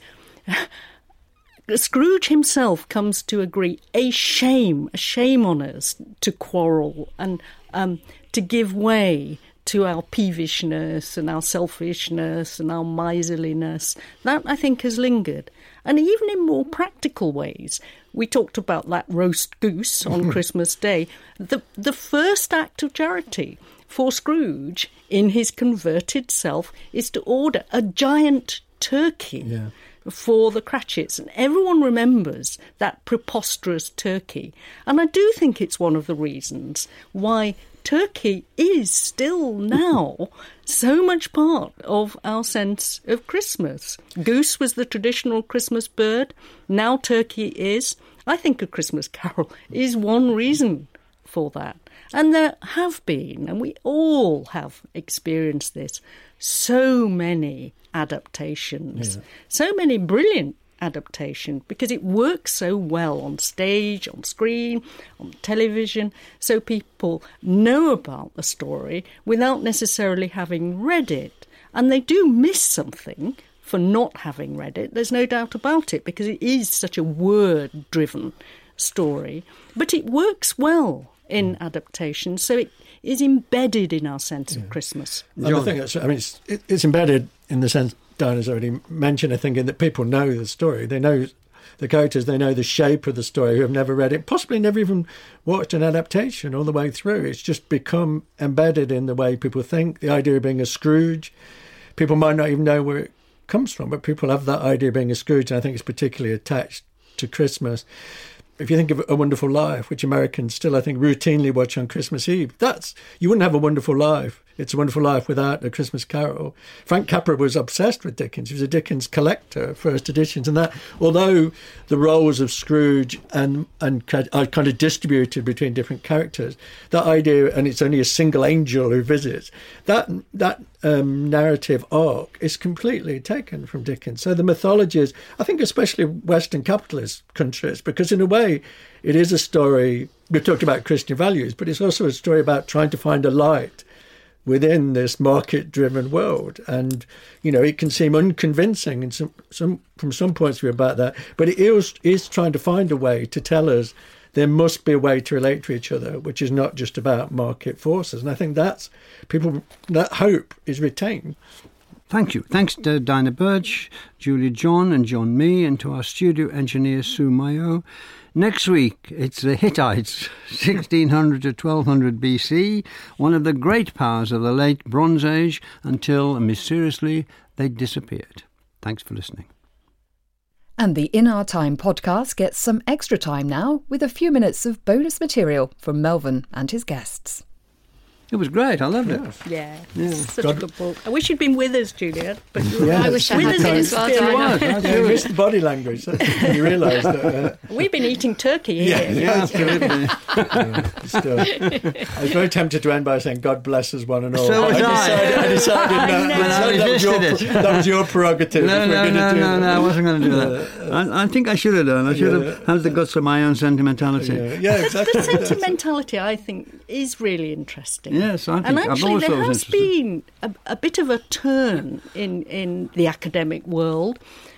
I: Scrooge himself comes to agree, a shame, a shame on us to quarrel and um, to give way to our peevishness and our selfishness and our miserliness. That, I think, has lingered. And even in more practical ways, we talked about that roast goose on Christmas Day. The, the first act of charity for Scrooge in his converted self is to order a giant turkey. Yeah. For the Cratchits, and everyone remembers that preposterous turkey. And I do think it's one of the reasons why turkey is still now so much part of our sense of Christmas. Goose was the traditional Christmas bird, now turkey is. I think A Christmas Carol is one reason for that. And there have been, and we all have experienced this, so many adaptations, yeah. so many brilliant adaptations, because it works so well on stage, on screen, on television, so people know about the story without necessarily having read it. And they do miss something for not having read it, there's no doubt about it, because it is such a word-driven story. But it works well in adaptation, so it is embedded in our sense yeah. of Christmas.
J: And I think it's, I mean, it's, it, it's embedded in the sense Diana's already mentioned, I think, in that people know the story. They know the characters, they know the shape of the story, who have never read it, possibly never even watched an adaptation all the way through. It's just become embedded in the way people think. The idea of being a Scrooge, people might not even know where it comes from, but people have that idea of being a Scrooge, and I think it's particularly attached to Christmas. If you think of A Wonderful Life, which Americans still, I think, routinely watch on Christmas Eve, that's you wouldn't have A Wonderful Life. It's A Wonderful Life without A Christmas Carol. Frank Capra was obsessed with Dickens. He was a Dickens collector, first editions, and that, although the roles of Scrooge and and are kind of distributed between different characters, that idea, and it's only a single angel who visits, that that um, narrative arc is completely taken from Dickens. So the mythologies, I think, especially Western capitalist countries, because in a way, it is a story. We've talked about Christian values, but it's also a story about trying to find a light within this market-driven world. And, you know, it can seem unconvincing in some, some, from some points of view about that, but it is, is trying to find a way to tell us there must be a way to relate to each other, which is not just about market forces. And I think that's, people, that hope is retained.
H: Thank you. Thanks to Dinah Birch, Julia John and John Mee, and to our studio engineer Sue Mayo. Next week, it's the Hittites, sixteen hundred to twelve hundred B C, one of the great powers of the late Bronze Age, until, mysteriously, they disappeared. Thanks for listening.
L: And the In Our Time podcast gets some extra time now, with a few minutes of bonus material from Melvyn and his guests.
H: It was great. I loved it.
I: Yeah,
H: yeah.
I: Such God. a good book. I wish you'd been with us, Juliet. But
K: yeah, I wish I had been as well.
J: Yeah, yeah, you missed the body language. You realise that. Uh,
I: We've been eating turkey here.
J: Yeah, yeah, absolutely. yeah, still, I was very tempted to end by saying, God blesses one and all.
H: So was I.
J: Decided, I decided
H: I
J: no,
H: know.
J: that, that, was your, that was your prerogative.
H: No,
J: if
H: no,
J: we're
H: no,
J: do
H: no,
J: that.
H: no, I wasn't going to do that. I, I think I should have done. I should yeah. have had the guts of my own sentimentality.
J: Yeah, yeah exactly.
I: The sentimentality, I think, is really interesting.
H: Yes, I think
I: and actually,
H: I've
I: there has been a, a bit of a turn in, in the academic world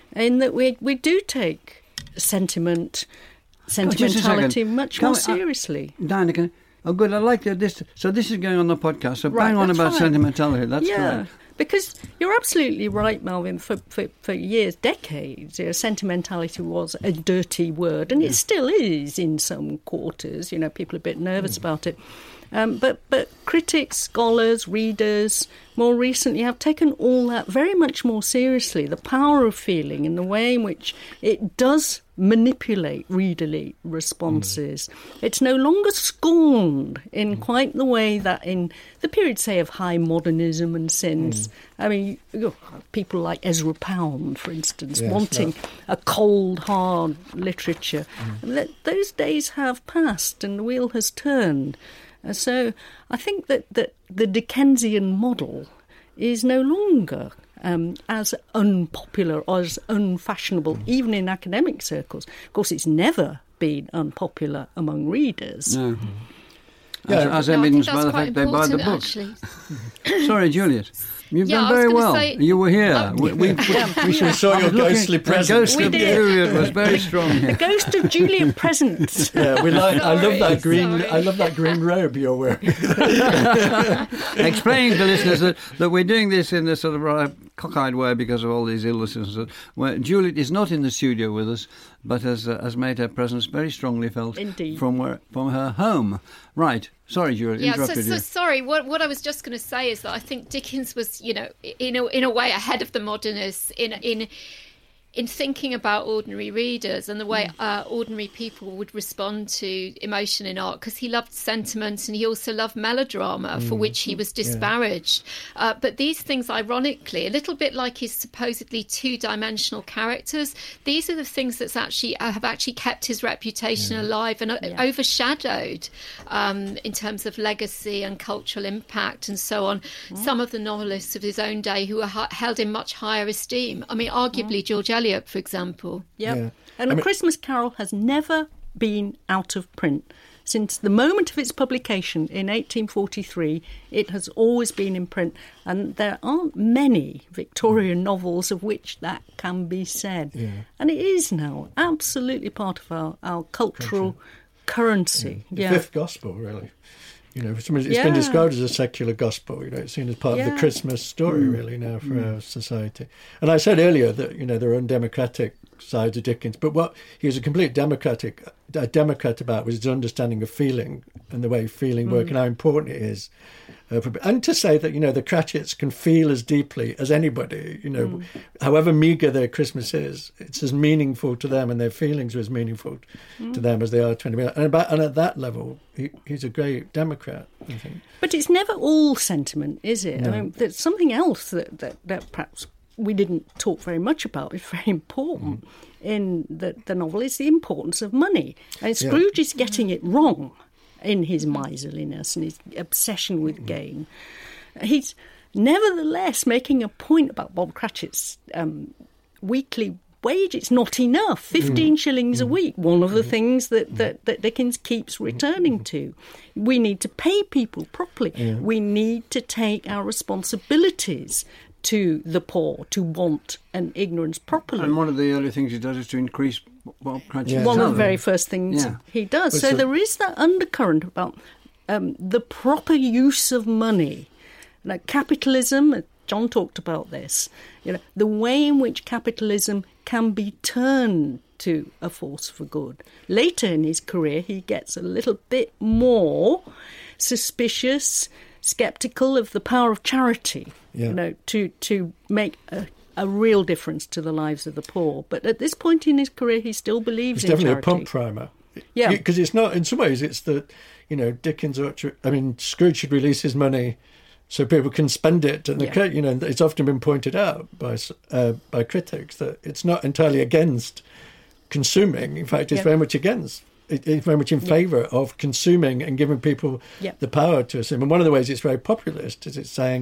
I: in that we we do take sentiment, sentimentality much
H: Can
I: more
H: we- uh,
I: seriously.
H: Diana, can, oh, good. I like that. This. So this is going on the podcast. So
I: Right,
H: bang on
I: that's
H: about
I: fine.
H: sentimentality. That's
I: yeah.
H: great.
I: Because you're absolutely right, Melvin. For, for, for years, decades, you know, sentimentality was a dirty word, and it still is in some quarters. You know, people are a bit nervous about it. Um, but but critics, scholars, readers, more recently have taken all that very much more seriously. The power of feeling and the way in which it does manipulate readerly responses. Mm. It's no longer scorned in mm. quite the way that in the period, say, of high modernism and since. Mm. I mean, you, people like Ezra Pound, for instance, yes, wanting no. a cold, hard literature. Mm. That, those days have passed and the wheel has turned. Uh, so I think that, that the Dickensian model is no longer um, as unpopular or as unfashionable, mm. even in academic circles. Of course, it's never been unpopular among readers.
H: No.
J: Mm.
H: As,
J: Yeah,
H: as
K: No, I think
H: evidenced by
K: that's
H: the
K: quite
H: fact they buy the
K: important,
H: books.
K: actually.
H: Sorry, Juliet. You've
K: Yeah,
H: done
K: I was
H: very
K: gonna
H: well.
K: say-
H: you were here.
K: Oh.
H: we, we, we,
J: We should saw your
H: looking-
J: ghostly
H: the
J: presence.
H: ghost
I: We
H: of
I: did.
H: Juliet was very strong
I: The
H: here.
I: ghost of Julian Presence.
J: Yeah, we like. I love
K: Sorry,
J: that green.
K: sorry.
J: I love that green robe you're wearing.
H: Explaining to listeners that, that we're doing this in this sort of rather cockeyed way because of all these illnesses. and so- Where Juliet is not in the studio with us, but has uh, has made her presence very strongly felt
I: Indeed.
H: from where from her home. Right. Sorry, Juliet.
K: Yeah, so,
H: interrupted
K: so
H: you.
K: sorry. What what I was just going to say is that I think Dickens was, you know, in a, in a way ahead of the modernists in in in thinking about ordinary readers and the way uh, ordinary people would respond to emotion in art, because he loved sentiment and he also loved melodrama, mm. for which he was disparaged. Yeah. Uh, but these things, ironically, a little bit like his supposedly two-dimensional characters, these are the things that actually uh, have actually kept his reputation yeah. alive and uh, yeah. overshadowed um, in terms of legacy and cultural impact and so on. Mm. Some of the novelists of his own day who are h- held in much higher esteem. I mean, arguably mm. George Eliot, for example.
I: Yep.
J: Yeah.
I: And
J: I
I: A
J: mean-
I: Christmas Carol has never been out of print. Since the moment of its publication in eighteen forty-three, it has always been in print. And there aren't many Victorian novels of which that can be said.
J: Yeah.
I: And it is now absolutely part of our, our cultural currency.
J: The
I: Yeah.
J: fifth gospel, really. You know, for some reason, it's
I: Yeah.
J: been described as a secular gospel. You know, it's seen as part of
I: Yeah.
J: the Christmas story, really, now for our society. And I said earlier that, you know, there are undemocratic sides of Dickens, but what he was a complete democratic, a democrat about was his understanding of feeling and the way feeling work and how important it is. Uh, for- and to say that, you know, the Cratchits can feel as deeply as anybody, you know,
I: Mm.
J: however meagre their Christmas is, it's as meaningful to them and their feelings are as meaningful
I: Mm.
J: to them as they are to anybody else. And, about, and at that level, he, he's a great Democrat, I think.
I: But it's never all sentiment, is it?
J: No.
I: I mean, there's something else that, that, that perhaps we didn't talk very much about. It's very important mm. in the, the novel is the importance of money. And Scrooge yeah. is getting it wrong in his miserliness and his obsession with gain. He's nevertheless making a point about Bob Cratchit's um, weekly wage. It's not enough. fifteen mm. shillings a week. One of the things that, that, that Dickens keeps returning to. We need to pay people properly. Yeah. We need to take our responsibilities to the poor, to want and ignorance properly.
H: And one of the early things he does is to increase Bob Cratchit's
J: Yeah.
I: One
H: salary.
I: of the very first things
H: Yeah.
I: he does.
J: Well,
I: so
J: so-
I: there is that undercurrent about um, the proper use of money. Like capitalism, John talked about this, you know, the way in which capitalism can be turned to a force for good. Later in his career, he gets a little bit more suspicious, sceptical of the power of charity,
J: Yeah.
I: you know, to, to make a, a real difference to the lives of the poor. But at this point in his career, he still believes
J: It's
I: in
J: definitely
I: charity.
J: a pump primer.
I: Yeah.
J: Because it's not, in some ways, it's that, you know, Dickens ought to, I mean, Scrooge should release his money so people can spend it. And, the,
I: Yeah.
J: you know, it's often been pointed out by uh, by critics that it's not entirely against consuming. In fact, it's
I: Yeah.
J: very much against, it, it's very much in favour of consuming and giving people
I: Yeah.
J: the power to assume. And one of the ways it's very populist is it's saying,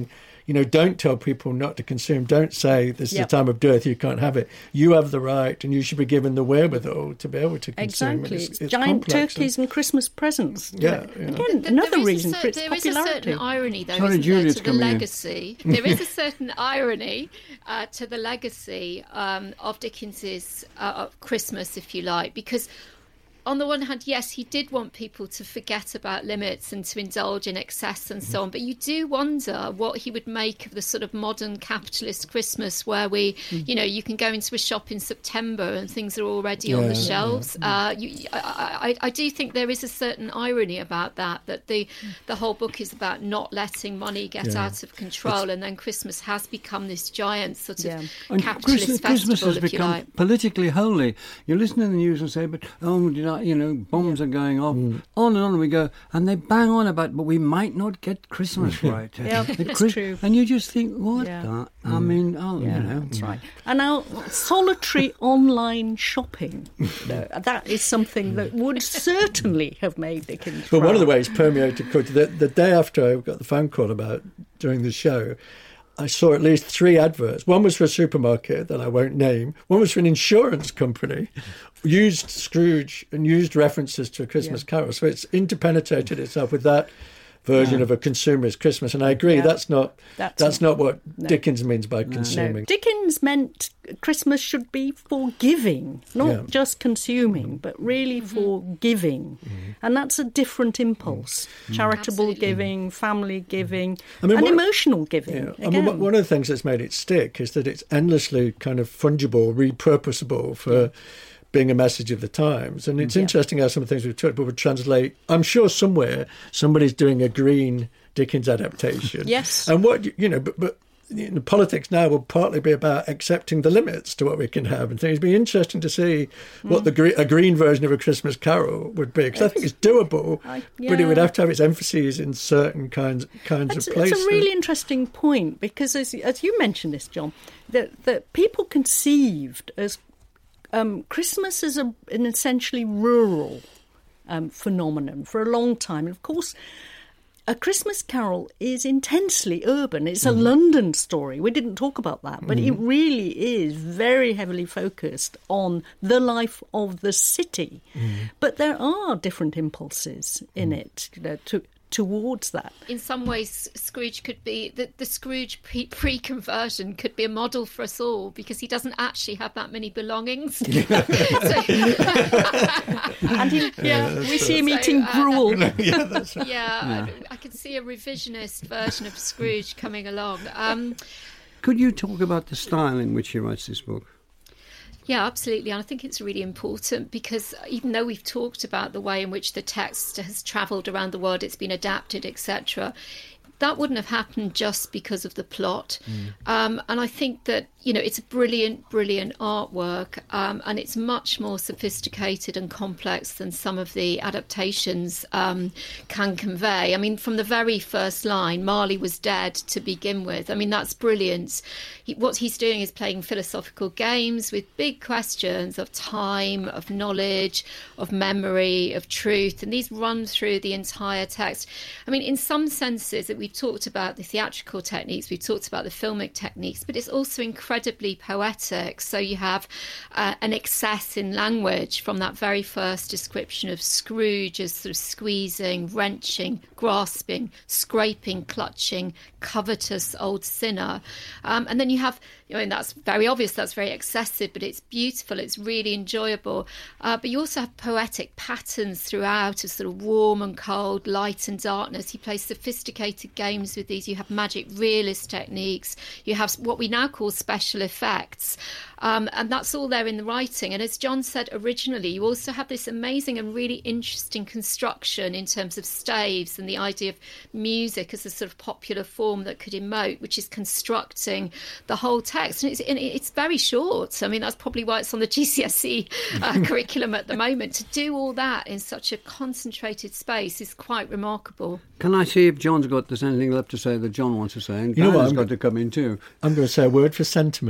J: You know, don't tell people not to consume. Don't say this
I: Yep.
J: is a time of dearth, you can't have it. You have the right, and you should be given the wherewithal to be able to consume.
I: Exactly.
J: It's,
I: It's
J: it's
I: giant
J: complex
I: turkeys and, and Christmas presents.
J: Yeah, yeah.
I: Again,
K: Th-
I: another
K: there is a
I: reason
K: cer-
I: for its
K: there is a
I: popularity.
K: certain irony, though,
H: Sorry,
K: isn't
H: Juliet's
K: there, to the
H: coming in.
K: legacy. There is a certain irony uh, to the legacy um, of Dickens's uh, of Christmas, if you like, because on the one hand, yes, he did want people to forget about limits and to indulge in excess and so on. But you do wonder what he would make of the sort of modern capitalist Christmas where we, you know, you can go into a shop in September and things are already on
J: Yeah,
K: the
J: yeah,
K: shelves. Uh, you, I, I, I do think there is a certain irony about that, that the, the whole book is about not letting money get
H: Yeah.
K: out of control.
H: It's-
K: and then Christmas has become this giant sort of
I: Yeah.
H: And
K: capitalist
H: Christmas,
K: festival,
H: Christmas has
K: if you
H: become
K: like.
H: politically holy. You listen to the news and say, but, oh, did I, you know, bombs are going off. On and on we go. And they bang on about, but we might not get Christmas right.
I: Yeah,
H: The
I: it's
H: Chris-
I: true.
H: And you just think, what
I: Yeah.
H: the? I mean, oh,
I: Yeah,
H: you know.
I: that's right. And now, solitary online shopping, uh, that is something that would certainly have made Dickens
J: But one of the
I: proud.
J: ways permeated culture, the, the day after I got the phone call about doing the show, I saw at least three adverts. One was for a supermarket that I won't name. One was for an insurance company, used Scrooge and used references to A Christmas
I: Yeah.
J: Carol. So it's interpenetrated itself with that version
H: Yeah.
J: of a consumerist Christmas. And I agree,
I: Yeah.
J: that's not
I: That's
J: that's, not what
I: no.
J: Dickens means by
I: No,
J: consuming.
I: Dickens meant Christmas should be for giving, not
J: Yeah.
I: just consuming, but really for giving. And that's a different impulse. Charitable
K: Absolutely.
I: giving, family giving,
J: I mean,
I: and
J: what-
I: emotional giving.
J: Yeah. I
I: Again.
J: mean, one- one of the things that's made it stick is that it's endlessly kind of fungible, repurposable for being a message of the times. And it's
I: Yeah.
J: interesting how some of the things we've talked about would translate. I'm sure somewhere somebody's doing a green Dickens adaptation.
I: Yes.
J: And what, you know, but, but you know, politics now will partly be about accepting the limits to what we can have and things. It'd be interesting to see what the gre- a green version of A Christmas Carol would be, because I think it's doable,
I: I-
J: but it would
I: yeah.
J: have to have its emphases in certain kinds kinds
I: That's,
J: of
I: that's
J: places.
I: a really interesting point because, as, as you mentioned this, John, that, that people conceived as um, Christmas as a, an essentially rural um, phenomenon for a long time. And of course, A Christmas Carol is intensely urban. It's a London story. We didn't talk about that, but it really is very heavily focused on the life of the city. But there are different impulses in it, you know, to, towards that.
K: In some ways, Scrooge could be the, the Scrooge pre- pre-conversion could be a model for us all because he doesn't actually have that many belongings.
I: And he,
K: Yeah,
I: we see him
K: So,
I: eating
K: uh,
I: gruel.
J: yeah, that's right.
K: yeah, I, I can see a revisionist version of Scrooge coming along. Um,
H: Could you talk about the style in which he writes this book?
K: Yeah, absolutely. And I think it's really important because even though we've talked about the way in which the text has travelled around the world, it's been adapted, et cetera, that wouldn't have happened just because of the plot. Mm. Um, and I think that, you know, it's a brilliant, brilliant artwork um, and it's much more sophisticated and complex than some of the adaptations um, can convey. I mean, from the very first line, Marley was dead to begin with. I mean, that's brilliant. He, what he's doing is playing philosophical games with big questions of time, of knowledge, of memory, of truth. And these run through the entire text. I mean, in some senses, that we've talked about the theatrical techniques, we've talked about the filmic techniques, but it's also incredibly poetic. So you have uh, an excess in language from that very first description of Scrooge as sort of squeezing, wrenching, grasping, scraping, clutching, covetous old sinner. Um, and then you have, you know, and that's very obvious, that's very excessive, but it's beautiful, it's really enjoyable. Uh, but you also have poetic patterns throughout of sort of warm and cold, light and darkness. He plays sophisticated games with these. You have magic realist techniques. You have what we now call special effects. Um, and that's all there in the writing. And as John said originally, you also have this amazing and really interesting construction in terms of staves and the idea of music as a sort of popular form that could emote, which is constructing the whole text. And it's, and it's very short. I mean, that's probably why it's on the G C S E uh, curriculum at the moment. To do all that in such a concentrated space is quite remarkable.
H: Can I see if John's got, there's anything left to say that John wants to say? And
J: You know what,
H: Diana's
J: I'm
H: got
J: go-
H: to come in too.
J: I'm going to say a word for sentiment.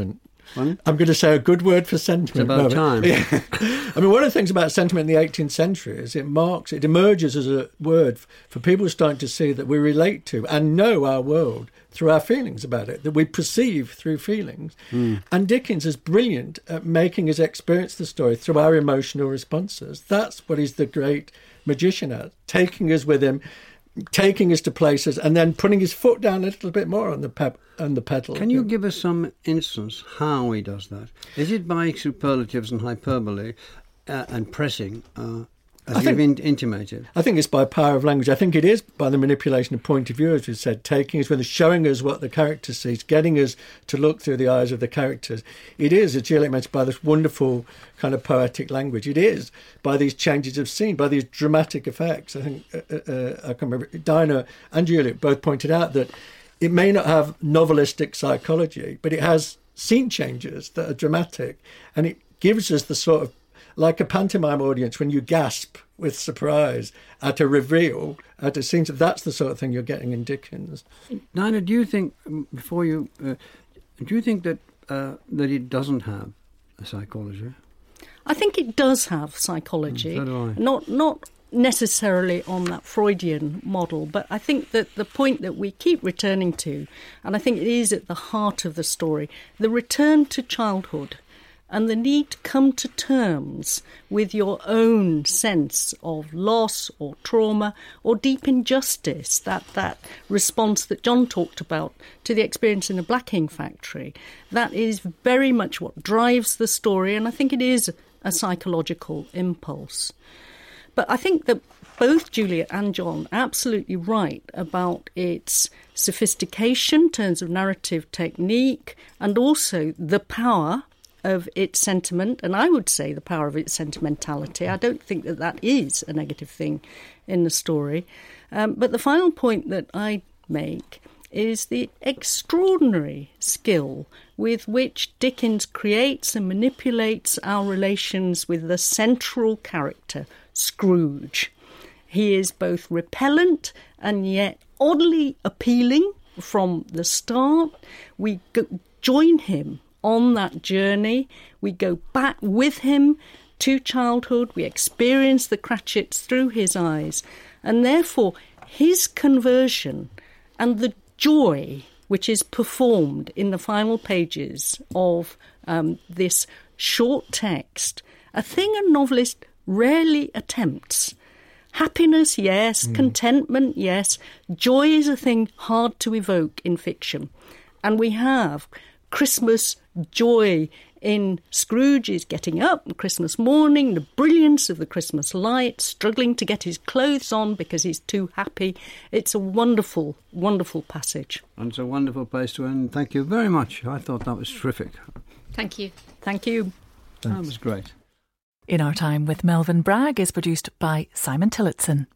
J: I'm going to say a good word for sentiment.
H: It's about time.
J: Yeah. I mean, one of the things about sentiment in the eighteenth century is it marks, it emerges as a word for people starting to see that we relate to and know our world through our feelings about it, that we perceive through feelings. Mm. And Dickens is brilliant at making us experience the story through our emotional responses. That's what he's the great magician at, taking us with him, taking us to places and then putting his foot down a little bit more on the pep on the pedal.
H: Can you give us some instance how he does that? Is it by superlatives and hyperbole uh, and pressing, uh, as I you've think, in- intimated?
J: I think it's by power of language. I think it is by the manipulation of point of view, as we said, taking us with us, showing us what the character sees, getting us to look through the eyes of the characters. It is, as Juliet mentioned, by this wonderful kind of poetic language. It is by these changes of scene, by these dramatic effects. I think uh, uh, I can remember Dinah and Juliet both pointed out that it may not have novelistic psychology, but it has scene changes that are dramatic, and it gives us the sort of, like a pantomime audience, when you gasp with surprise at a reveal, at a scene. That's the sort of thing you're getting in Dickens.
H: Dinah, do you think, before you, uh, do you think that uh, that it doesn't have a psychology?
I: I think it does have psychology.
H: So do I.
I: Not not necessarily on that Freudian model, but I think that the point that we keep returning to, and I think it is at the heart of the story, the return to childhood and the need to come to terms with your own sense of loss or trauma or deep injustice, that, that response that John talked about to the experience in the blacking factory. That is very much what drives the story, and I think it is a psychological impulse. But I think that both Juliet and John are absolutely right about its sophistication in terms of narrative technique and also the power of its sentiment, and I would say the power of its sentimentality. I don't think that that is a negative thing in the story. Um, but the final point that I make is the extraordinary skill with which Dickens creates and manipulates our relations with the central character, Scrooge. He is both repellent and yet oddly appealing from the start. We go, join him on that journey. We go back with him to childhood. We experience the Cratchits through his eyes. And therefore, his conversion and the joy which is performed in the final pages of um, this short text, a thing a novelist rarely attempts. Happiness, yes. Mm. Contentment, yes. Joy is a thing hard to evoke in fiction. And we have Christmas joy in Scrooge's getting up on Christmas morning, the brilliance of the Christmas lights, struggling to get his clothes on because he's too happy. It's a wonderful, wonderful passage.
H: And it's a wonderful place to end. Thank you very much. I thought that was terrific.
K: Thank you.
I: Thank you.
H: Thanks. That was great.
M: In Our Time with Melvyn Bragg is produced by Simon Tillotson.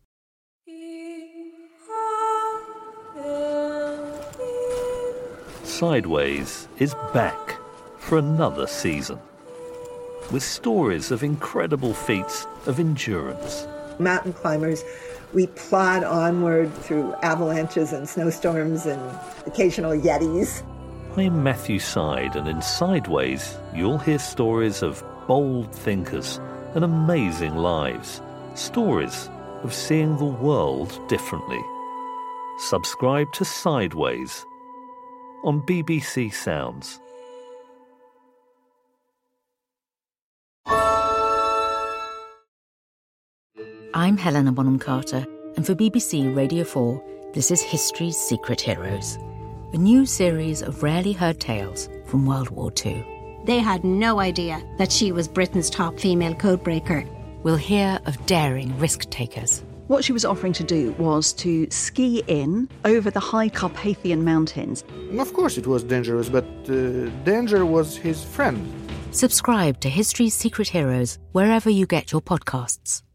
N: Sideways is back for another season, with stories of incredible feats of endurance.
O: Mountain climbers, we plod onward through avalanches and snowstorms and occasional yetis.
N: I'm Matthew Side, and in Sideways, you'll hear stories of bold thinkers and amazing lives. Stories of seeing the world differently. Subscribe to Sideways on B B C Sounds.
P: I'm Helena Bonham Carter, and for B B C Radio four, this is History's Secret Heroes, a new series of rarely heard tales from World War Two.
Q: They had no idea that she was Britain's top female codebreaker.
P: We'll hear of daring risk-takers.
R: What she was offering to do was to ski in over the high Carpathian mountains.
S: Of course it was dangerous, but uh, danger was his friend.
P: Subscribe to History's Secret Heroes wherever you get your podcasts.